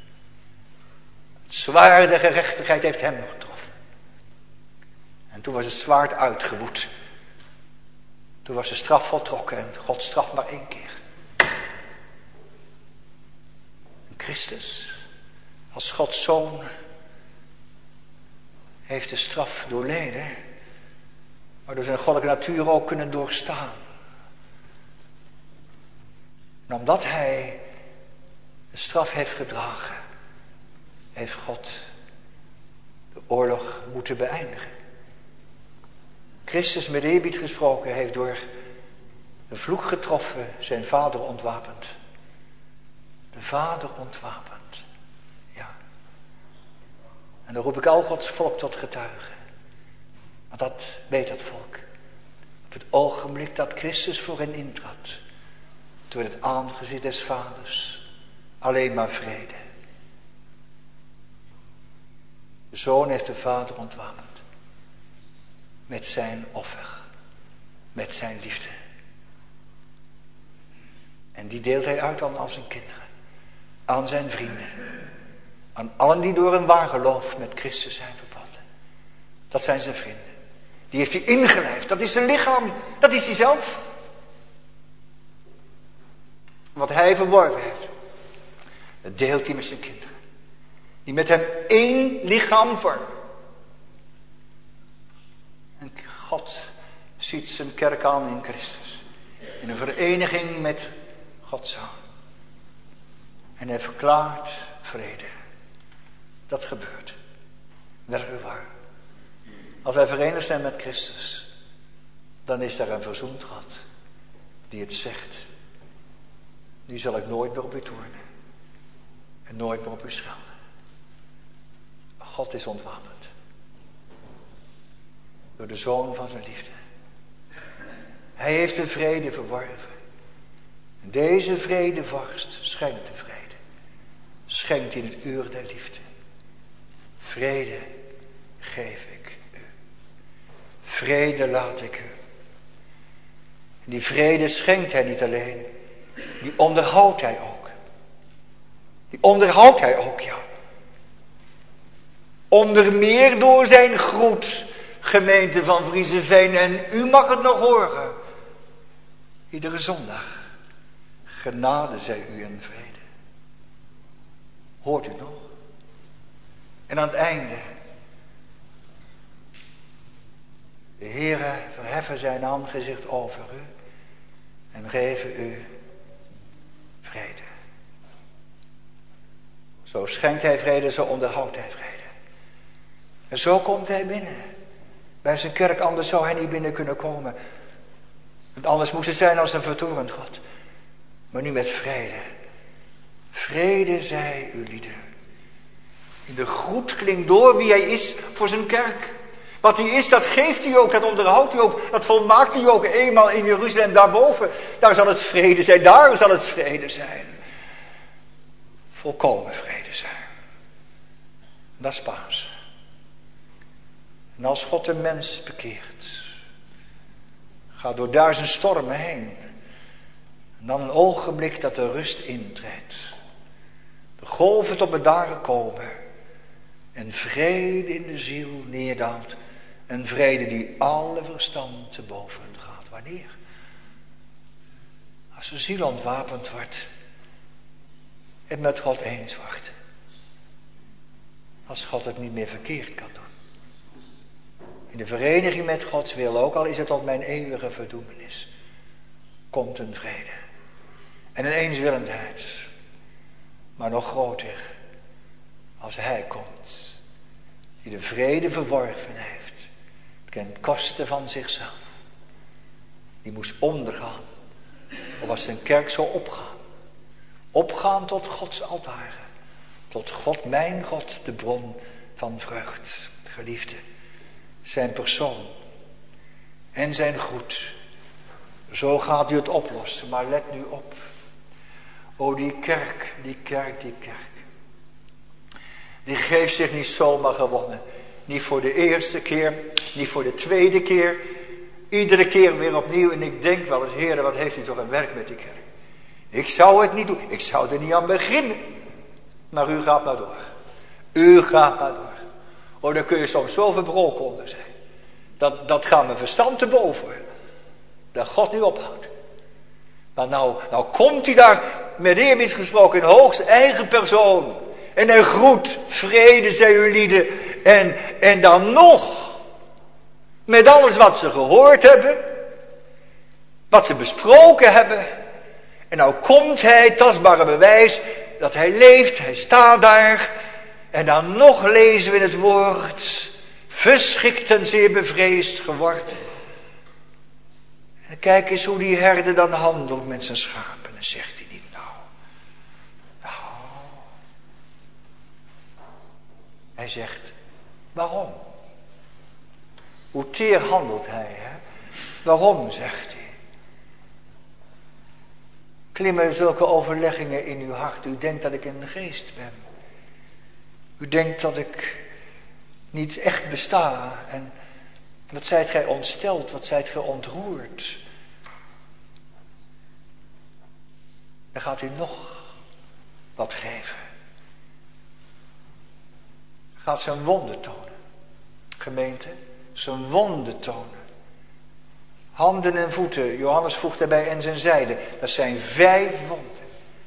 [SPEAKER 2] Het zwaard der gerechtigheid heeft hem getroffen. En toen was het zwaard uitgewoed. Toen was de straf voltrokken en God straft maar één keer. En Christus, als Gods zoon, heeft de straf doorleden, maar door zijn goddelijke natuur ook kunnen doorstaan. En omdat hij de straf heeft gedragen, heeft God de oorlog moeten beëindigen. Christus, met eerbied gesproken, heeft door de vloek getroffen zijn vader ontwapend. De vader ontwapend. Ja. En dan roep ik al Gods volk tot getuige. Want dat weet dat volk. Op het ogenblik dat Christus voor hen intrad, door het aangezicht des vaders, alleen maar vrede. De zoon heeft de vader ontwapend. Met zijn offer. Met zijn liefde. En die deelt hij uit aan al zijn kinderen. Aan zijn vrienden. Aan allen die door een waar geloof met Christus zijn verbonden. Dat zijn zijn vrienden. Die heeft hij ingelijfd. Dat is zijn lichaam. Dat is hij zelf. Wat hij verworven heeft. Dat deelt hij met zijn kinderen. Die met hem één lichaam vormen. En God ziet zijn kerk aan in Christus. In een vereniging met Gods Zoon. En hij verklaart vrede. Dat gebeurt. Werkelijk waar. Als wij verenigd zijn met Christus, dan is daar een verzoend God die het zegt. Nu zal ik nooit meer op u toornen. En nooit meer op u schelden. God is ontwapend. Door de Zoon van zijn liefde. Hij heeft de vrede verworven. Deze vrede vorst schenkt de vrede. Schenkt in het uur der liefde. Vrede geef ik u. Vrede laat ik u. En die vrede schenkt hij niet alleen. Die onderhoudt hij ook. Die onderhoudt hij ook, ja. Onder meer door zijn groet, gemeente van Vriezenveen. En u mag het nog horen. Iedere zondag. Genade zij u en vrede. Hoort u nog? En aan het einde. De Heere verheffen zijn aangezicht over u. En geven u vrede. Zo schenkt hij vrede, zo onderhoudt hij vrede. En zo komt hij binnen. Bij zijn kerk, anders zou hij niet binnen kunnen komen. Want anders moest het zijn als een vertoornd God. Maar nu met vrede. Vrede zij uw lieden. In de groet klinkt door wie hij is voor zijn kerk. Wat hij is, dat geeft hij ook, dat onderhoudt hij ook. Dat volmaakt hij ook eenmaal in Jeruzalem daarboven. Daar zal het vrede zijn, daar zal het vrede zijn. Volkomen vrede zijn. Dat is Pasen. En als God de mens bekeert, gaat door duizend stormen heen. En dan een ogenblik dat de rust intreedt. De golven tot bedaren komen. En vrede in de ziel neerdaalt. Een vrede die alle verstand te boven gaat. Wanneer? Als de ziel ontwapend wordt. En met God eens wordt. Als God het niet meer verkeerd kan doen. In de vereniging met Gods wil, ook al is het tot mijn eeuwige verdoemenis, komt een vrede. En een eenswillendheid. Maar nog groter. Als hij komt. Die de vrede verworven heeft. Ten koste van zichzelf. Die moest ondergaan. Of als zijn kerk zou opgaan. Opgaan tot Gods altaren. Tot God, mijn God, de bron van vreugd. Geliefde. Zijn persoon. En zijn goed. Zo gaat u het oplossen. Maar let nu op. O die kerk, die kerk, die kerk. Die geeft zich niet zomaar gewonnen. Niet voor de eerste keer. Niet voor de tweede keer. Iedere keer weer opnieuw. En ik denk wel eens, Heer, wat heeft u toch een werk met die kerk. Ik zou het niet doen. Ik zou er niet aan beginnen. Maar u gaat maar door. U gaat maar door. Oh, daar kun je soms zo verbroken onder zijn. Dat, dat gaat mijn verstand te boven. Dat God nu ophoudt. Maar nou, nou komt hij daar met eerbied gesproken in hoogst eigen persoon. En hij groet, vrede zij uw lieden. En, en dan nog, met alles wat ze gehoord hebben. Wat ze besproken hebben. En nou komt hij, tastbare bewijs, dat hij leeft. Hij staat daar. En dan nog lezen we in het woord, verschrikt en zeer bevreesd geworden. En kijk eens hoe die herder dan handelt met zijn schapen. En zegt hij niet, nou, nou. Hij zegt, waarom? Hoe teer handelt hij, hè? Waarom, zegt hij. Klimmen zulke overleggingen in uw hart. U denkt dat ik een geest ben. U denkt dat ik niet echt besta. En wat zijt gij ontsteld, wat zijt gij ontroerd. Dan gaat u nog wat geven. Gaat zijn wonden tonen. Gemeente, zijn wonden tonen. Handen en voeten, Johannes voegt daarbij en zijn zijde. Dat zijn vijf wonden.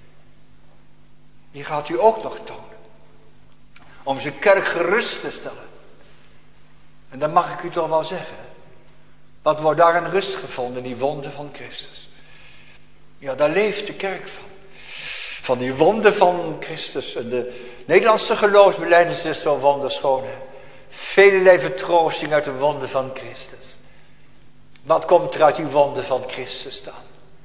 [SPEAKER 2] Die gaat u ook nog tonen. Om zijn kerk gerust te stellen. En dan mag ik u toch wel zeggen. Wat wordt daar een rust gevonden, die wonden van Christus. Ja, daar leeft de kerk van. Van die wonden van Christus. En de Nederlandse geloofsbelijdenis is zo wonderschoon. Hè? Velelei vertroosting uit de wonden van Christus. Wat komt er uit die wonden van Christus dan?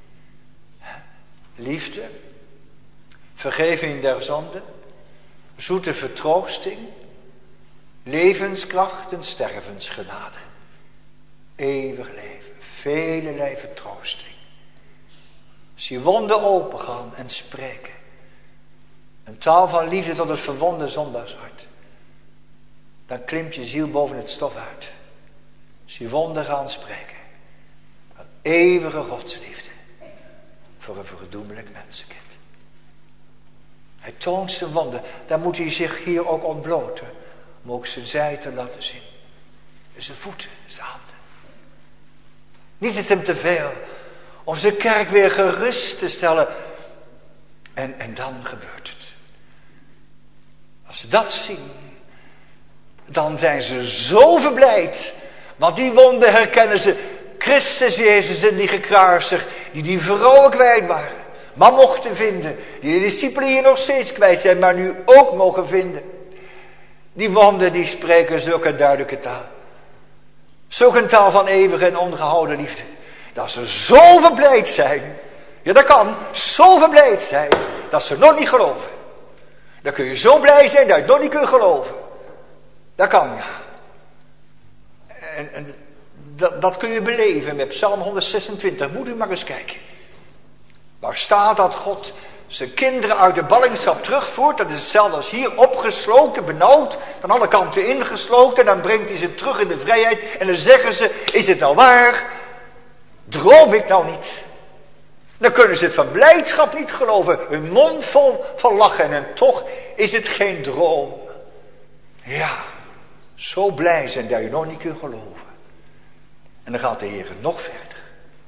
[SPEAKER 2] Liefde, vergeving der zonde, zoete vertroosting, levenskracht en stervensgenade. Eeuwig leven, velelei vertroosting. Als je wonden opengaan en spreken. Een taal van liefde tot het verwonde zondaarshart. Dan klimt je ziel boven het stof uit. Als je wonden gaan spreken. Een eeuwige godsliefde. Voor een verdoemelijk mensenkind. Hij toont zijn wonden. Dan moet hij zich hier ook ontbloten. Om ook zijn zij te laten zien. Zijn voeten, zijn handen. Niets is hem te veel. Om zijn kerk weer gerust te stellen. En, en dan gebeurt het. Als ze dat zien. Dan zijn ze zo verblijd. Want die wonden herkennen ze. Christus Jezus en die gekruisigd. Die die vrouwen kwijt waren. Maar mochten vinden. Die de discipelen hier nog steeds kwijt zijn. Maar nu ook mogen vinden. Die wonden die spreken zulke duidelijke taal. Zulke een taal van eeuwige en ongehouden liefde. Dat ze zo verblijd zijn. Ja, dat kan. Zo verblijd zijn. Dat ze nog niet geloven. Dan kun je zo blij zijn dat je nog niet kunt geloven. Dat kan, ja. En, en dat, dat kun je beleven met Psalm honderdzesentwintig. Moet u maar eens kijken. Waar staat dat God zijn kinderen uit de ballingschap terugvoert. Dat is hetzelfde als hier, opgesloten, benauwd, van alle kanten ingesloten. En dan brengt hij ze terug in de vrijheid. En dan zeggen ze, is het nou waar? Droom ik nou niet? Dan kunnen ze het van blijdschap niet geloven. Hun mond vol van lachen. En toch is het geen droom. Ja, zo blij zijn dat je nog niet kunt geloven. En dan gaat de Heer nog verder.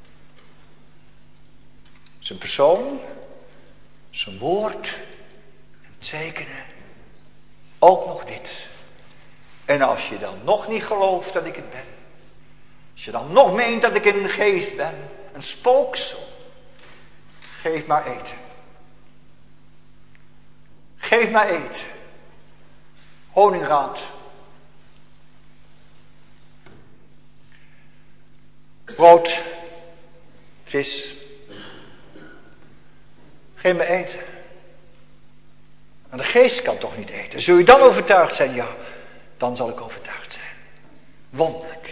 [SPEAKER 2] Zijn persoon, zijn woord, het tekenen, ook nog dit. En als je dan nog niet gelooft dat ik het ben. Als je dan nog meent dat ik een geest ben, een spooksel. Geef maar eten. Geef maar eten. Honingraad. Brood. Vis. Geef me eten. Maar de geest kan toch niet eten. Zul je dan overtuigd zijn? Ja, dan zal ik overtuigd zijn. Wonderlijk.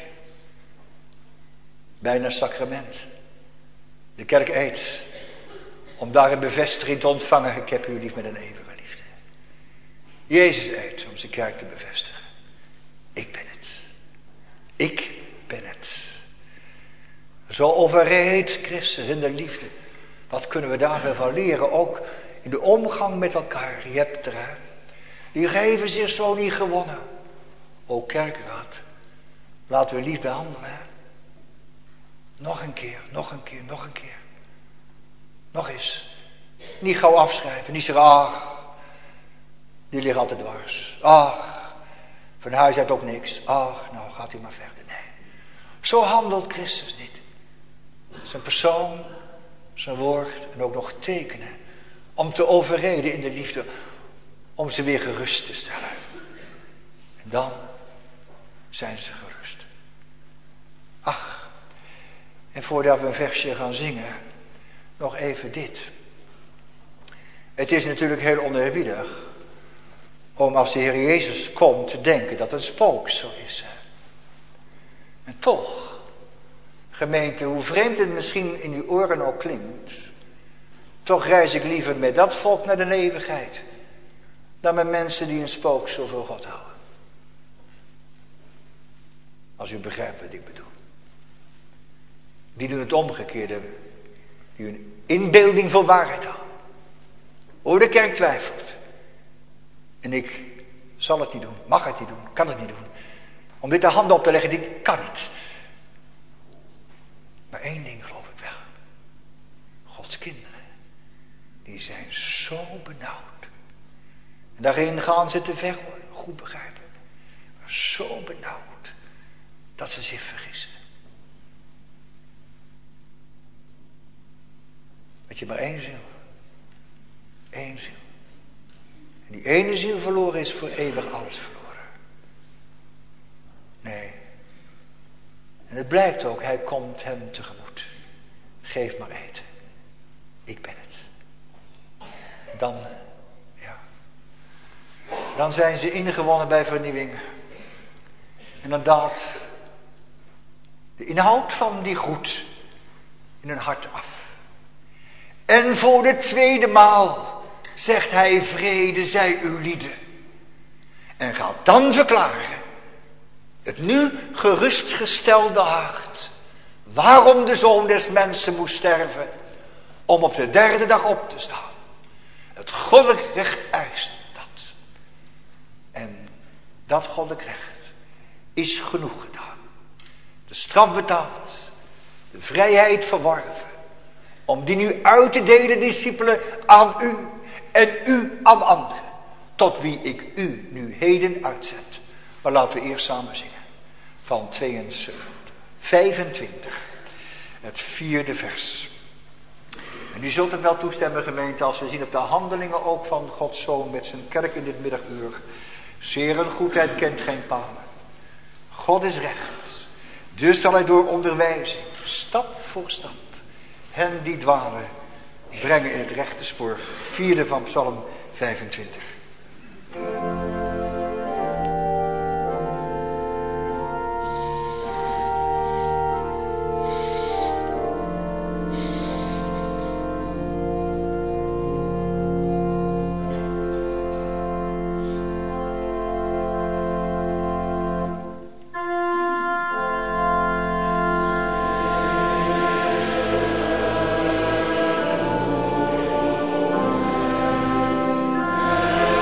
[SPEAKER 2] Bijna sacrament. De kerk eet. Om daar een bevestiging te ontvangen. Ik heb u lief met een eeuwige liefde. Jezus eet om zijn kerk te bevestigen. Ik ben het. Ik ben het. Zo overreed Christus in de liefde. Wat kunnen we daarvan van leren? Ook in de omgang met elkaar. Je hebt er, hè? Die geven zich zo niet gewonnen. O kerkraad. Laten we liefde handelen. Hè? Nog een keer, nog een keer, nog een keer. Nog eens. Niet gauw afschrijven. Niet zeggen, ach. Die liggen altijd dwars. Ach. Van huis uit ook niks. Ach, nou gaat u maar verder. Nee. Zo handelt Christus niet. Zijn persoon. Zijn woord en ook nog tekenen. Om te overreden in de liefde. om ze weer gerust te stellen. En dan zijn ze gerust. Ach, en voordat we een versje gaan zingen, nog even dit. Het is natuurlijk heel oneerbiedig om als de Heer Jezus komt te denken dat het een spooksel is. En toch, gemeente, hoe vreemd het misschien in uw oren ook klinkt, toch reis ik liever met dat volk naar de eeuwigheid dan met mensen die een spooksel voor God houden. Als u begrijpt wat ik bedoel. Die doen het omgekeerde. Die hun inbeelding voor waarheid houden. O, de kerk twijfelt. En ik zal het niet doen, mag het niet doen, kan het niet doen. Om dit de handen op te leggen, dit kan niet. Maar één ding geloof ik wel. Gods kinderen, die zijn zo benauwd. En daarin gaan ze te ver, hoor, goed begrijpen. Maar zo benauwd dat ze zich vergissen. Dat je maar één ziel. Eén ziel. En die ene ziel verloren is voor eeuwig alles verloren. Nee. En het blijkt ook, hij komt hen tegemoet. Geef maar eten. Ik ben het. Dan, ja. Dan zijn ze ingewonnen bij vernieuwing. En dan daalt de inhoud van die groet in hun hart af. En voor de tweede maal zegt hij, vrede zij uw lieden. En gaat dan verklaren, het nu gerustgestelde hart, waarom de Zoon des Mensen moest sterven, om op de derde dag op te staan. Het goddelijk recht eist dat. En dat goddelijk recht is genoeg gedaan. De straf betaald, de vrijheid verworven, om die nu uit te delen, discipelen, aan u en u aan anderen, tot wie ik u nu heden uitzet. Maar laten we eerst samen zingen. Van tweeënzeventig, vijfentwintig, het vierde vers. En u zult er wel toestemmen, gemeente, als we zien op de handelingen ook van Gods Zoon met zijn kerk in dit middaguur. Zeer een goedheid kent geen palen. God is recht. Dus zal hij door onderwijzing, stap voor stap, hen die dwalen, brengen in het rechte spoor. Vierde van Psalm vijfentwintig.
[SPEAKER 4] Amen.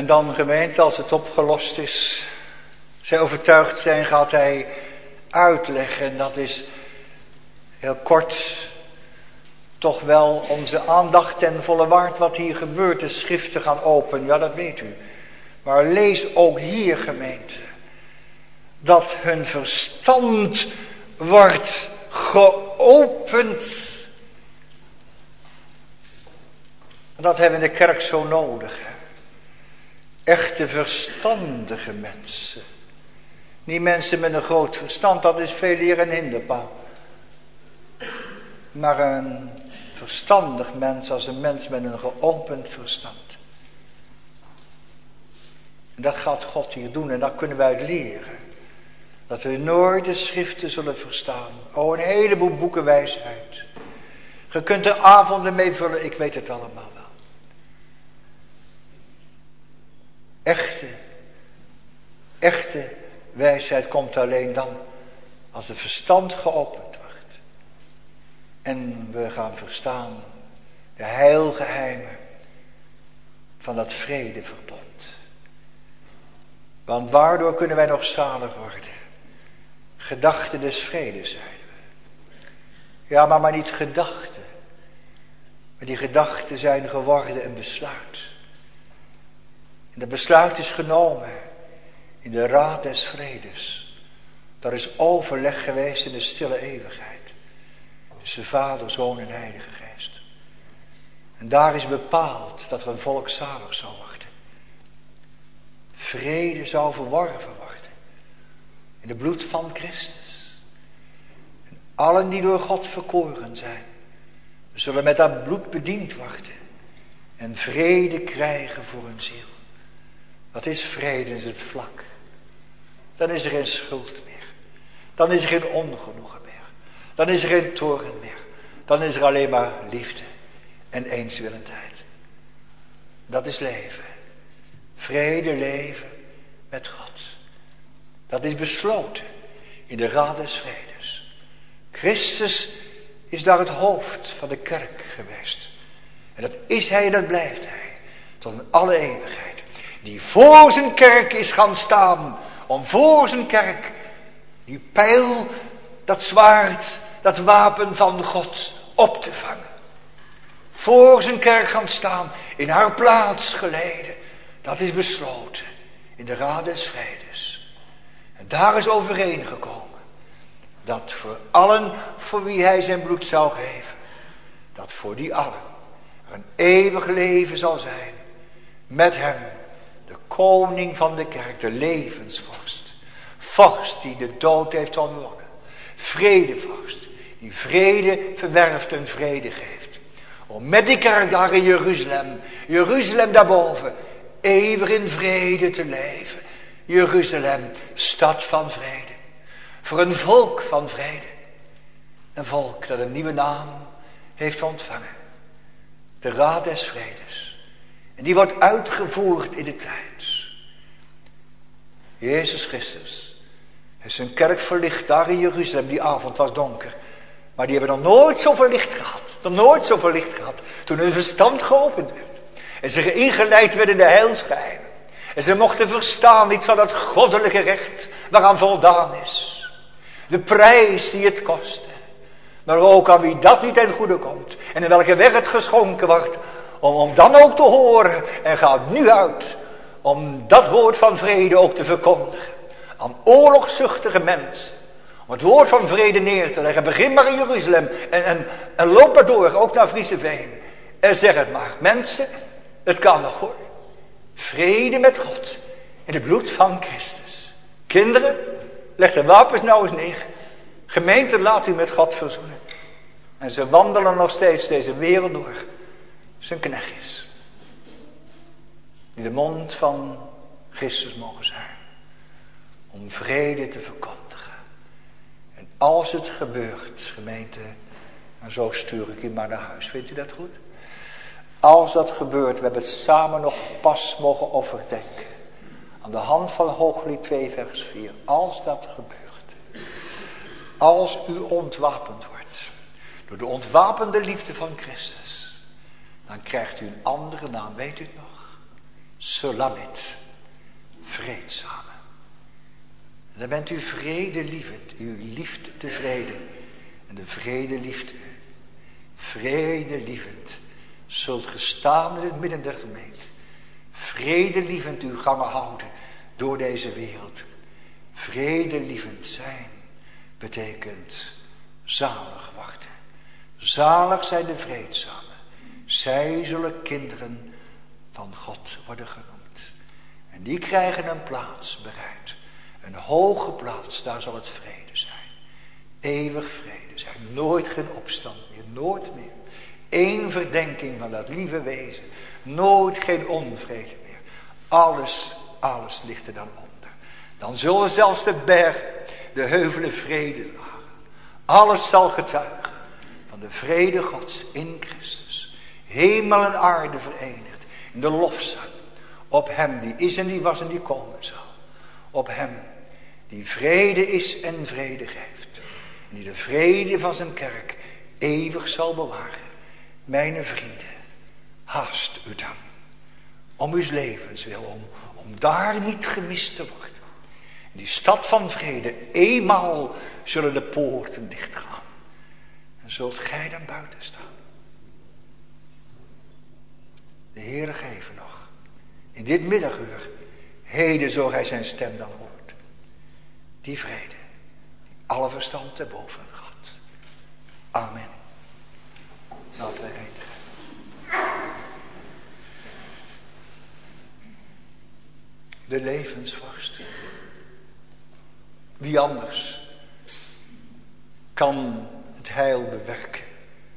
[SPEAKER 2] En dan gemeente, als het opgelost is, zij overtuigd zijn, gaat hij uitleggen. En dat is heel kort toch wel onze aandacht ten volle waard wat hier gebeurt. De schriften gaan open, ja dat weet u. Maar lees ook hier gemeente, dat hun verstand wordt geopend. Dat hebben we in de kerk zo nodig. Hè? Echte verstandige mensen. Niet mensen met een groot verstand, dat is veel eer een hinderpaal. Maar een verstandig mens als een mens met een geopend verstand. En dat gaat God hier doen en dat kunnen wij leren. Dat we nooit de schriften zullen verstaan. Oh, een heleboel boeken wijsheid. Je kunt er avonden mee vullen, ik weet het allemaal wel. Echte, echte wijsheid komt alleen dan als het verstand geopend wordt. En we gaan verstaan de heilgeheimen van dat vredeverbond. Want waardoor kunnen wij nog zalig worden? Gedachten des vredes zijn we. Ja, maar maar niet gedachten. Maar die gedachten zijn geworden een besluit. En dat besluit is genomen in de raad des vredes. Daar is overleg geweest in de stille eeuwigheid. Tussen Vader, Zoon en Heilige Geest. En daar is bepaald dat er een volk zalig zou worden. Vrede zou verworven worden. In het bloed van Christus. En allen die door God verkoren zijn. Zullen met dat bloed bediend worden. En vrede krijgen voor hun ziel. Wat is vrede? Is het vlak. Dan is er geen schuld meer. Dan is er geen ongenoegen meer. Dan is er geen toorn meer. Dan is er alleen maar liefde en eenswillendheid. Dat is leven. Vrede leven met God. Dat is besloten in de raad des vredes. Christus is daar het hoofd van de kerk geweest. En dat is hij en dat blijft hij. Tot in alle eeuwigheid. Die voor zijn kerk is gaan staan. Om voor zijn kerk die pijl, dat zwaard, dat wapen van God op te vangen. Voor zijn kerk gaan staan. In haar plaats geleden. Dat is besloten in de raad des vredes. En daar is overeengekomen. Dat voor allen voor wie hij zijn bloed zou geven. Dat voor die allen er een eeuwig leven zal zijn. Met hem, de koning van de kerk, de levensvorst. Vorst die de dood heeft ontwonnen. Vredevorst, die vrede verwerft en vrede geeft. Om met die kerk daar in Jeruzalem, Jeruzalem daarboven, eeuwig in vrede te leven. Jeruzalem, stad van vrede. Voor een volk van vrede. Een volk dat een nieuwe naam heeft ontvangen. De raad des vredes. En die wordt uitgevoerd in de tijd. Jezus Christus heeft zijn kerk verlicht daar in Jeruzalem. Die avond was donker. Maar die hebben nog nooit zoveel licht gehad. Nog nooit zoveel licht gehad. Toen hun verstand geopend werd. En ze ingeleid werden in de heilsgeheimen. En ze mochten verstaan iets van dat goddelijke recht waaraan voldaan is. De prijs die het kostte. Maar ook aan wie dat niet ten goede komt. En in welke weg het geschonken wordt. Om, om dan ook te horen. En gaat nu uit. Om dat woord van vrede ook te verkondigen. Aan oorlogszuchtige mensen. Om het woord van vrede neer te leggen. Begin maar in Jeruzalem. En, en, en loop maar door. Ook naar Frieseveen. En zeg het maar. Mensen. Het kan nog hoor. Vrede met God. In het bloed van Christus. Kinderen. Leg de wapens nou eens neer. Gemeente, laat u met God verzoenen. En ze wandelen nog steeds deze wereld door. Zijn knechtjes. Die de mond van Christus mogen zijn. Om vrede te verkondigen. En als het gebeurt, gemeente. En zo stuur ik u maar naar huis. Vindt u dat goed? Als dat gebeurt, we hebben het samen nog pas mogen overdenken. Aan de hand van Hooglied twee vers vier. Als dat gebeurt. Als u ontwapend wordt. Door de ontwapende liefde van Christus. Dan krijgt u een andere naam. Weet u het nog? Solamet, vreedzame. En dan bent u vredelievend, u lieft tevreden. En de vrede lieft u. Vredelievend zult gestaan in het midden der gemeente. Vredelievend uw gangen houden door deze wereld. Vredelievend zijn betekent zalig wachten. Zalig zijn de vreedzamen. Zij zullen kinderen van God worden genoemd. En die krijgen een plaats bereid. Een hoge plaats, daar zal het vrede zijn. Eeuwig vrede zijn. Nooit geen opstand meer, nooit meer. Eén verdenking van dat lieve wezen. Nooit geen onvrede meer. Alles, alles ligt er dan onder. Dan zullen zelfs de bergen, de heuvelen vrede dragen. Alles zal getuigen van de vrede Gods in Christus. Hemel en aarde verenigd in de lofzang. Op hem die is en die was en die komen zal. Op hem die vrede is en vrede geeft. En die de vrede van zijn kerk eeuwig zal bewaren. Mijn vrienden, haast u dan. Om uw levens wil, om, om daar niet gemist te worden. In die stad van vrede, eenmaal zullen de poorten dichtgaan. En zult gij dan buiten staan. De Heere geven nog. In dit middaguur, heden zo gij zijn stem dan hoort. Die vrede, die alle verstand te boven gaat. Amen. Laten wij eindigen. De levensvorst. Wie anders kan het heil bewerken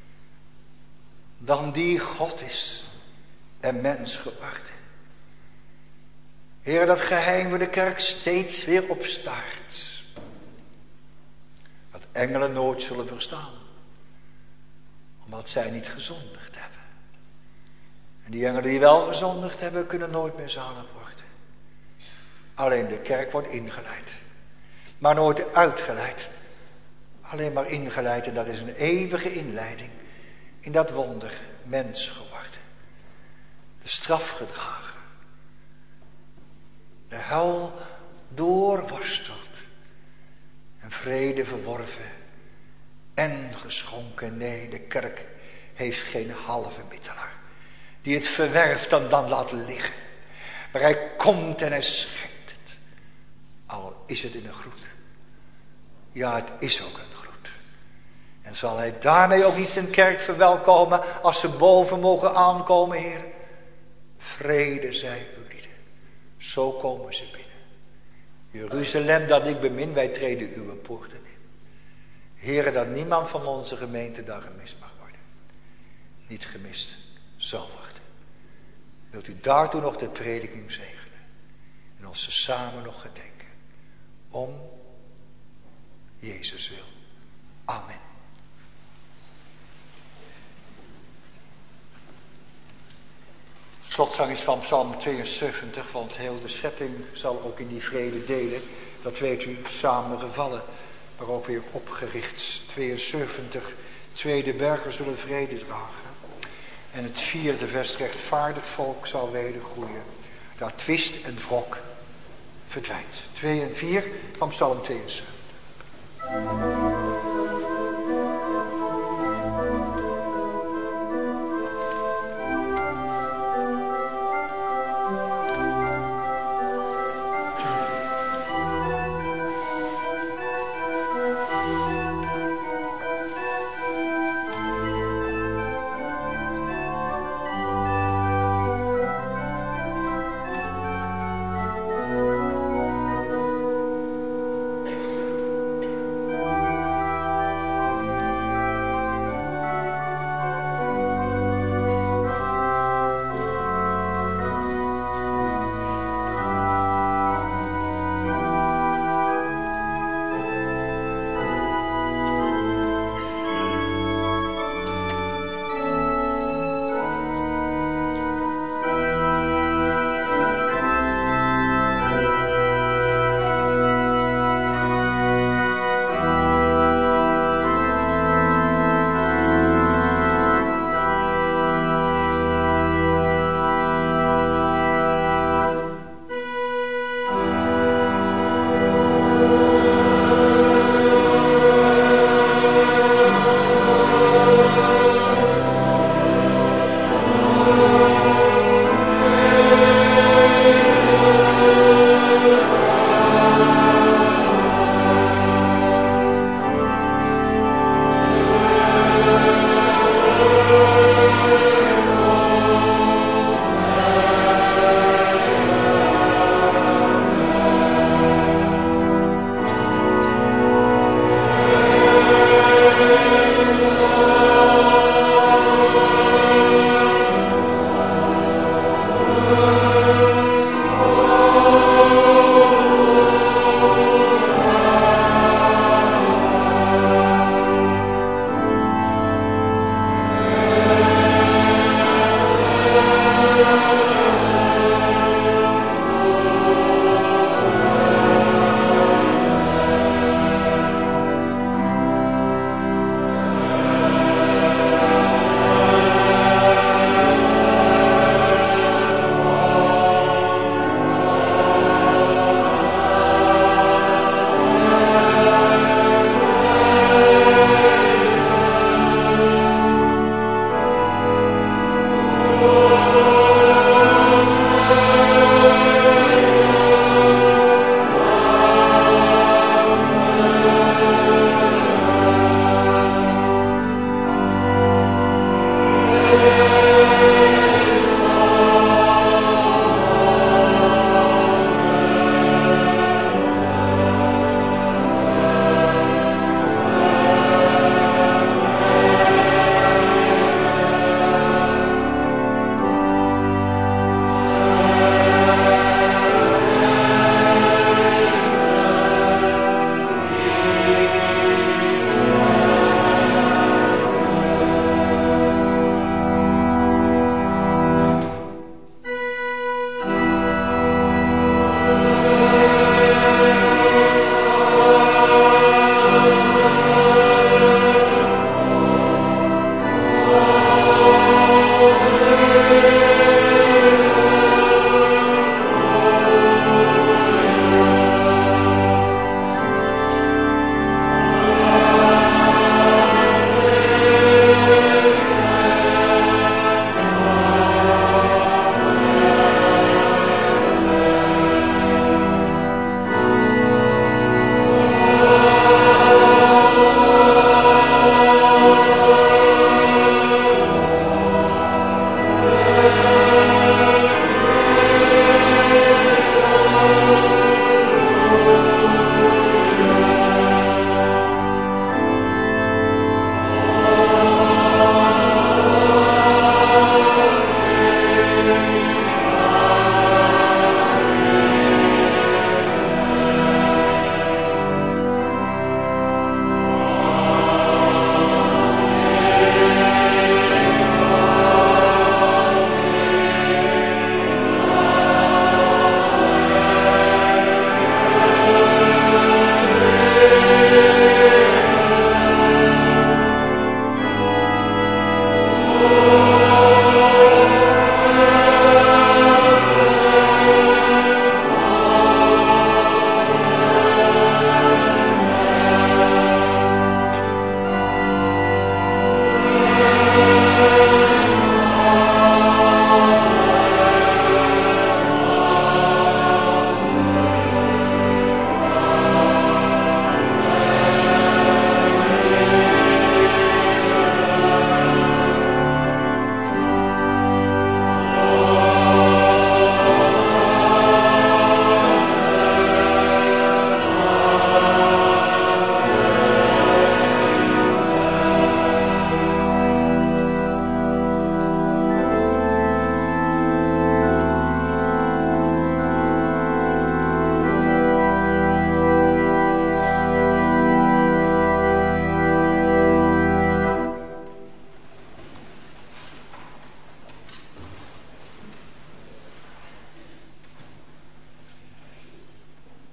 [SPEAKER 2] dan die God is en mens geworden. Heer, dat geheim waar de kerk steeds weer op staart. Wat engelen nooit zullen verstaan. Omdat zij niet gezondigd hebben. En die engelen die wel gezondigd hebben, kunnen nooit meer zalig worden. Alleen de kerk wordt ingeleid. Maar nooit uitgeleid. Alleen maar ingeleid, en dat is een eeuwige inleiding. In dat wonder, mens geworden. De straf gedragen. De hel doorworsteld. En vrede verworven. En geschonken. Nee, de kerk heeft geen halve middelaar. Die het verwerft en dan laat liggen. Maar hij komt en hij schenkt het. Al is het in een groet. Ja, het is ook een groet. En zal hij daarmee ook niet zijn kerk verwelkomen als ze boven mogen aankomen, Heer. Vrede zij uw lieden. Zo komen ze binnen. Jeruzalem dat ik bemin, wij treden uw poorten in. Heere, dat niemand van onze gemeente daar gemist mag worden. Niet gemist zal worden. Wilt u daartoe nog de prediking zegenen. En ons samen nog gedenken. Om Jezus wil. Amen. Slotzang is van Psalm tweeënzeventig, want heel de schepping zal ook in die vrede delen. Dat weet u, samengevallen, maar ook weer opgericht. tweeënzeventig, tweede bergen zullen vrede dragen. En het vierde vers, rechtvaardig volk zal wedergroeien. Daar twist en wrok verdwijnt. twee en vier van Psalm tweeënzeventig.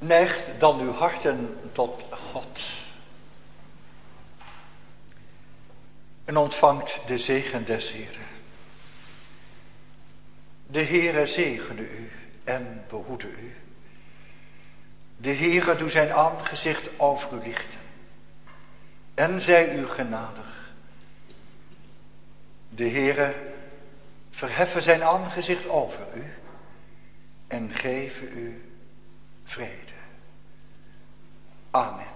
[SPEAKER 2] Neigt dan uw harten tot God. En ontvangt de zegen des Heren. De Heere zegene u en behoede u. De Heere doe zijn aangezicht over u lichten. En zij u genadig. De Heere verheffen zijn aangezicht over u. En geven u vrede. Amen.